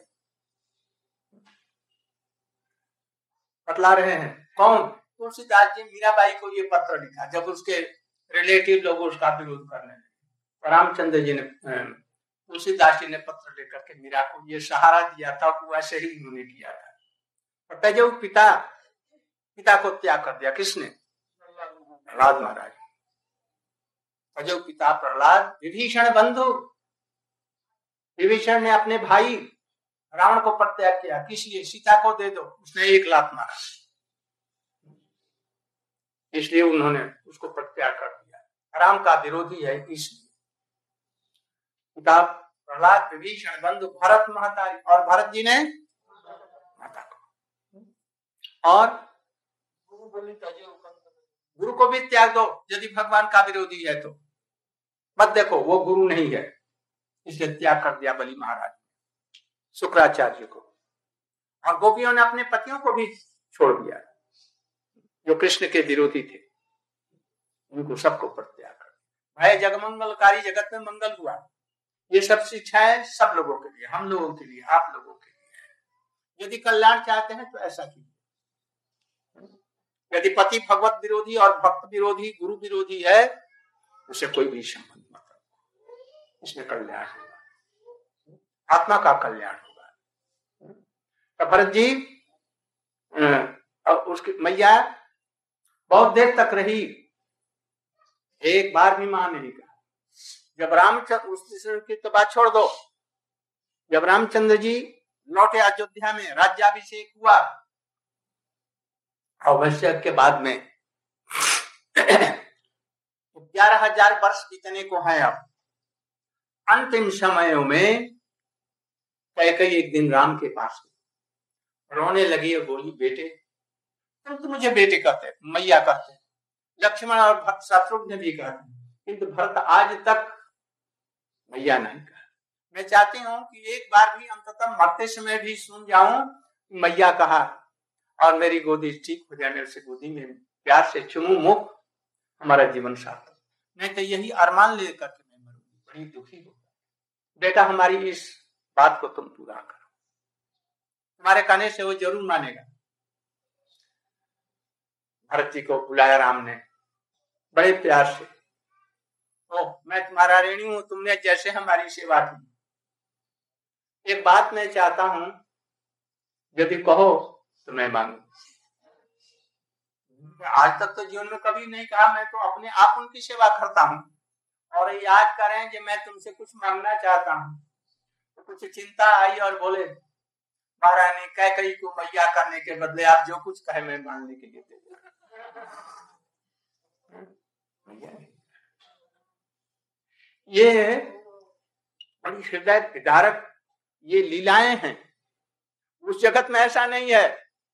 A: बतला रहे हैं कौन? तुलसीदास जी मीराबाई को ये पत्र लिखा जब उसके रिलेटिव लोग उसका विरोध करने लगे। रामचंद्र जी ने तुलसीदास जी ने पत्र लेकर के मीरा को ये सहारा दिया था, वैसे ही उन्होंने किया था। और तेजो पिता को त्याग कर दिया। किसने? प्रहलाद महाराज। तेजो पिता प्रहलाद, विभीषण बंधु, विभीषण ने अपने भाई रावण को परित्याग किया। किस लिए? सीता को दे दो। उसने एक लात मारा, इसलिए उन्होंने उसको परित्याग कर दिया। राम का विरोधी है इसलिए। पिता प्रहलाद, विभीषण बंधु, भरत महतारी, और भरत जी ने माता को। और गुरु को भी त्याग दो यदि भगवान का विरोधी है तो। मत देखो वो गुरु नहीं है, इसलिए त्याग कर दिया बलि महाराज, शुक्राचार्य को। और गोपियों ने अपने पतियों को भी छोड़ दिया जो कृष्ण के विरोधी थे, उनको सबको परित्याग कर दिया। भाई जगमंगलकारी, जगत में मंगल हुआ। ये सब शिक्षाएं सब लोगों के लिए, हम लोगों के लिए, आप लोगों के लिए है। यदि कल्याण चाहते हैं तो ऐसा कीजिए। यदि पति भगवत विरोधी और भक्त विरोधी, गुरु विरोधी है, उसे कोई भी संबंध मत रखो। इसमें कल्याण होगा, आत्मा का कल्याण होगा। तो भरत जी उसकी मैया बहुत देर तक रही, एक बार भी मां नहीं कहा। जब रामचंद्र, उस की तो बात छोड़ दो, जब रामचंद्र जी लौटे अयोध्या में, राज्याभिषेक हुआ, अवश्य के बाद में 11,000 वर्ष बीतने को है। अब अंतिम समयों में कैकेयी एक दिन राम के पास रोने लगी और बोली, बेटे तुम तो मुझे बेटे कहते, मैया कहते, लक्ष्मण और शत्रुघ्न भी कहते, किंतु भरत आज तक मैया नहीं कहा। मैं चाहती हूँ कि एक बार भी अंततः मरते समय भी सुन जाऊं मैया कहा, और मेरी गोदी ठीक हो जाने से गोदी में प्यार से चुमू मुख, हमारा जीवन सार्थक। नहीं तो यही अरमान लेकर के मैं मरूंगी, बड़ी दुखी होगा। बेटा हमारी इस बात को तुम पूरा करो, तुम्हारे कहने से वो जरूर मानेगा। भरत जी को बुलाया राम ने बड़े प्यार से। ओ मैं तुम्हारा ऋणी हूं, तुमने जैसे हमारी सेवा की। एक बात मैं चाहता हूं, यदि कहो तो मैं मांगू। आज तक तो जीवन में कभी नहीं कहा, मैं तो अपने आप उनकी सेवा करता हूं, और ये आज करें कि मैं तुमसे कुछ मांगना चाहता हूं। तो कुछ चिंता आई और बोले, महारानी कैकेयी को मैया करने के बदले आप जो कुछ कहे मैं मांगने के लिए ये बड़ी हृदय विदारक ये लीलाएं हैं। उस जगत में ऐसा नहीं है,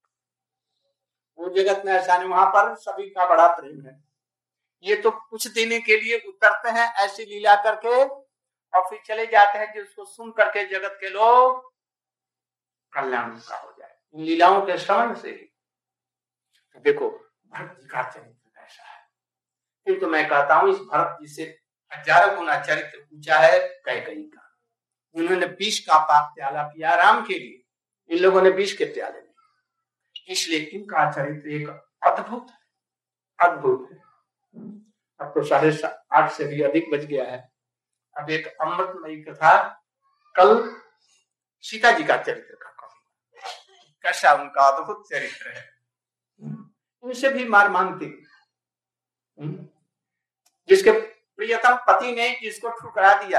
A: उस जगत में ऐसा नहीं, वहां पर सभी का बड़ा प्रेम है। ये तो कुछ देने के लिए उतरते हैं ऐसी लीला करके और फिर चले जाते हैं, जिसको सुन करके जगत के लोग कल्याण का हो जाए इन लीलाओं के श्रवण से ही। तो देखो भरत जी का चरित्र ऐसा है, किंतु मैं कहता हूं इस भरत जी से हजारों गुना चरित्र ऊंचा है कैकेयी का। उन्होंने 20 का पाक प्याला पिया राम के लिए, इन लोगों ने 20 के प्याले लिए, इसलिए इनका चरित्र एक अद्भुत है। अब तो 8:30 से भी अधिक बज गया है। अब एक अमृतमयी कथा कल सीता जी का चरित्र का कहूंगा, कैसा उनका अद्भुत चरित्र है। उनसे भी मार मांगती, जिसके प्रियतम पति ने जिसको ठुकरा दिया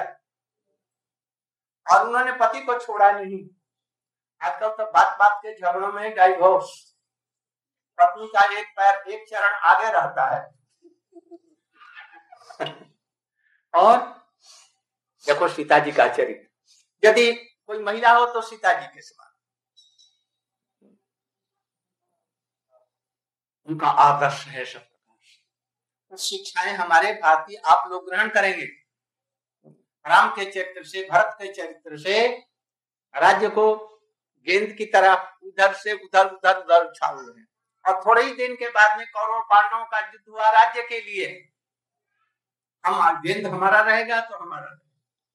A: और उन्होंने पति को छोड़ा नहीं। आजकल तो बात बात के झगड़ों में डाइवोर्स, पत्नी का एक पैर एक चरण आगे रहता है। और देखो सीता जी का चरित्र, यदि कोई महिला हो तो सीता जी के समान, उनका आदर्श है सब प्रकार। शिक्षाएं हमारे भारतीय आप लोग ग्रहण करेंगे। राम के चरित्र से, भरत के चरित्र से राज्य को गेंद की तरह उधर से उधर उधर उधर उछाल रहे हैं, और थोड़े ही दिन के बाद में कौरव पांडवों का युद्ध हुआ राज्य के लिए। हम गेंद हमारा रहेगा तो हमारा,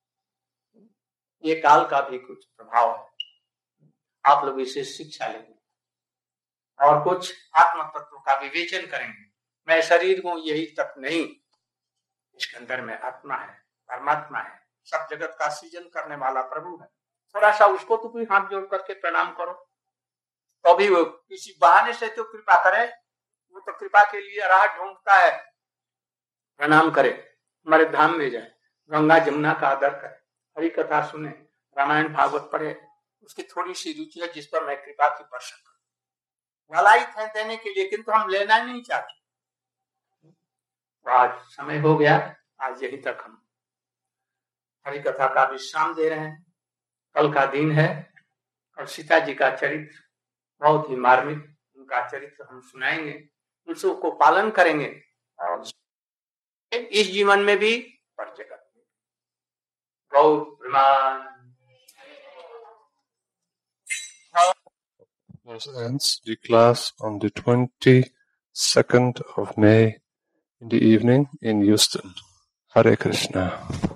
A: ये काल का भी कुछ प्रभाव है। आप लोग इसे शिक्षा लेंगे और कुछ आत्म तत्व का विवेचन करेंगे। मैं शरीर हूं यही तक नहीं, इसके अंदर में आत्मा है, परमात्मा है, सब जगत का सृजन करने वाला प्रभु है। थोड़ा सा उसको तो कोई हाथ जोड़ करके प्रणाम करो, तो भी वो किसी बहाने से तो कृपा करे, वो तो कृपा के लिए राह ढूंढता है। प्रणाम करे, हमारे धाम में जाए, गंगा जमुना का आदर करे, हरि कथा सुने, रामायण भागवत पढ़े, उसकी थोड़ी सी रुचि है जिस पर मैं कृपा की वर्षा करूं। लालायित है देने के लिए, किंतु हम लेना नहीं चाहते। आज समय हो गया, आज यहीं तक हम हरि कथा का विश्राम दे रहे हैं। कल का दिन है और सीता जी का चरित्र बहुत ही मार्मिक, उनका चरित्र हम सुनाएंगे, उन को पालन करेंगे और इस जीवन में भी पर जगत में। गौ प्रमाण।
C: Thus ends the class on the 22nd of May in the evening in Houston. Hare Krishna.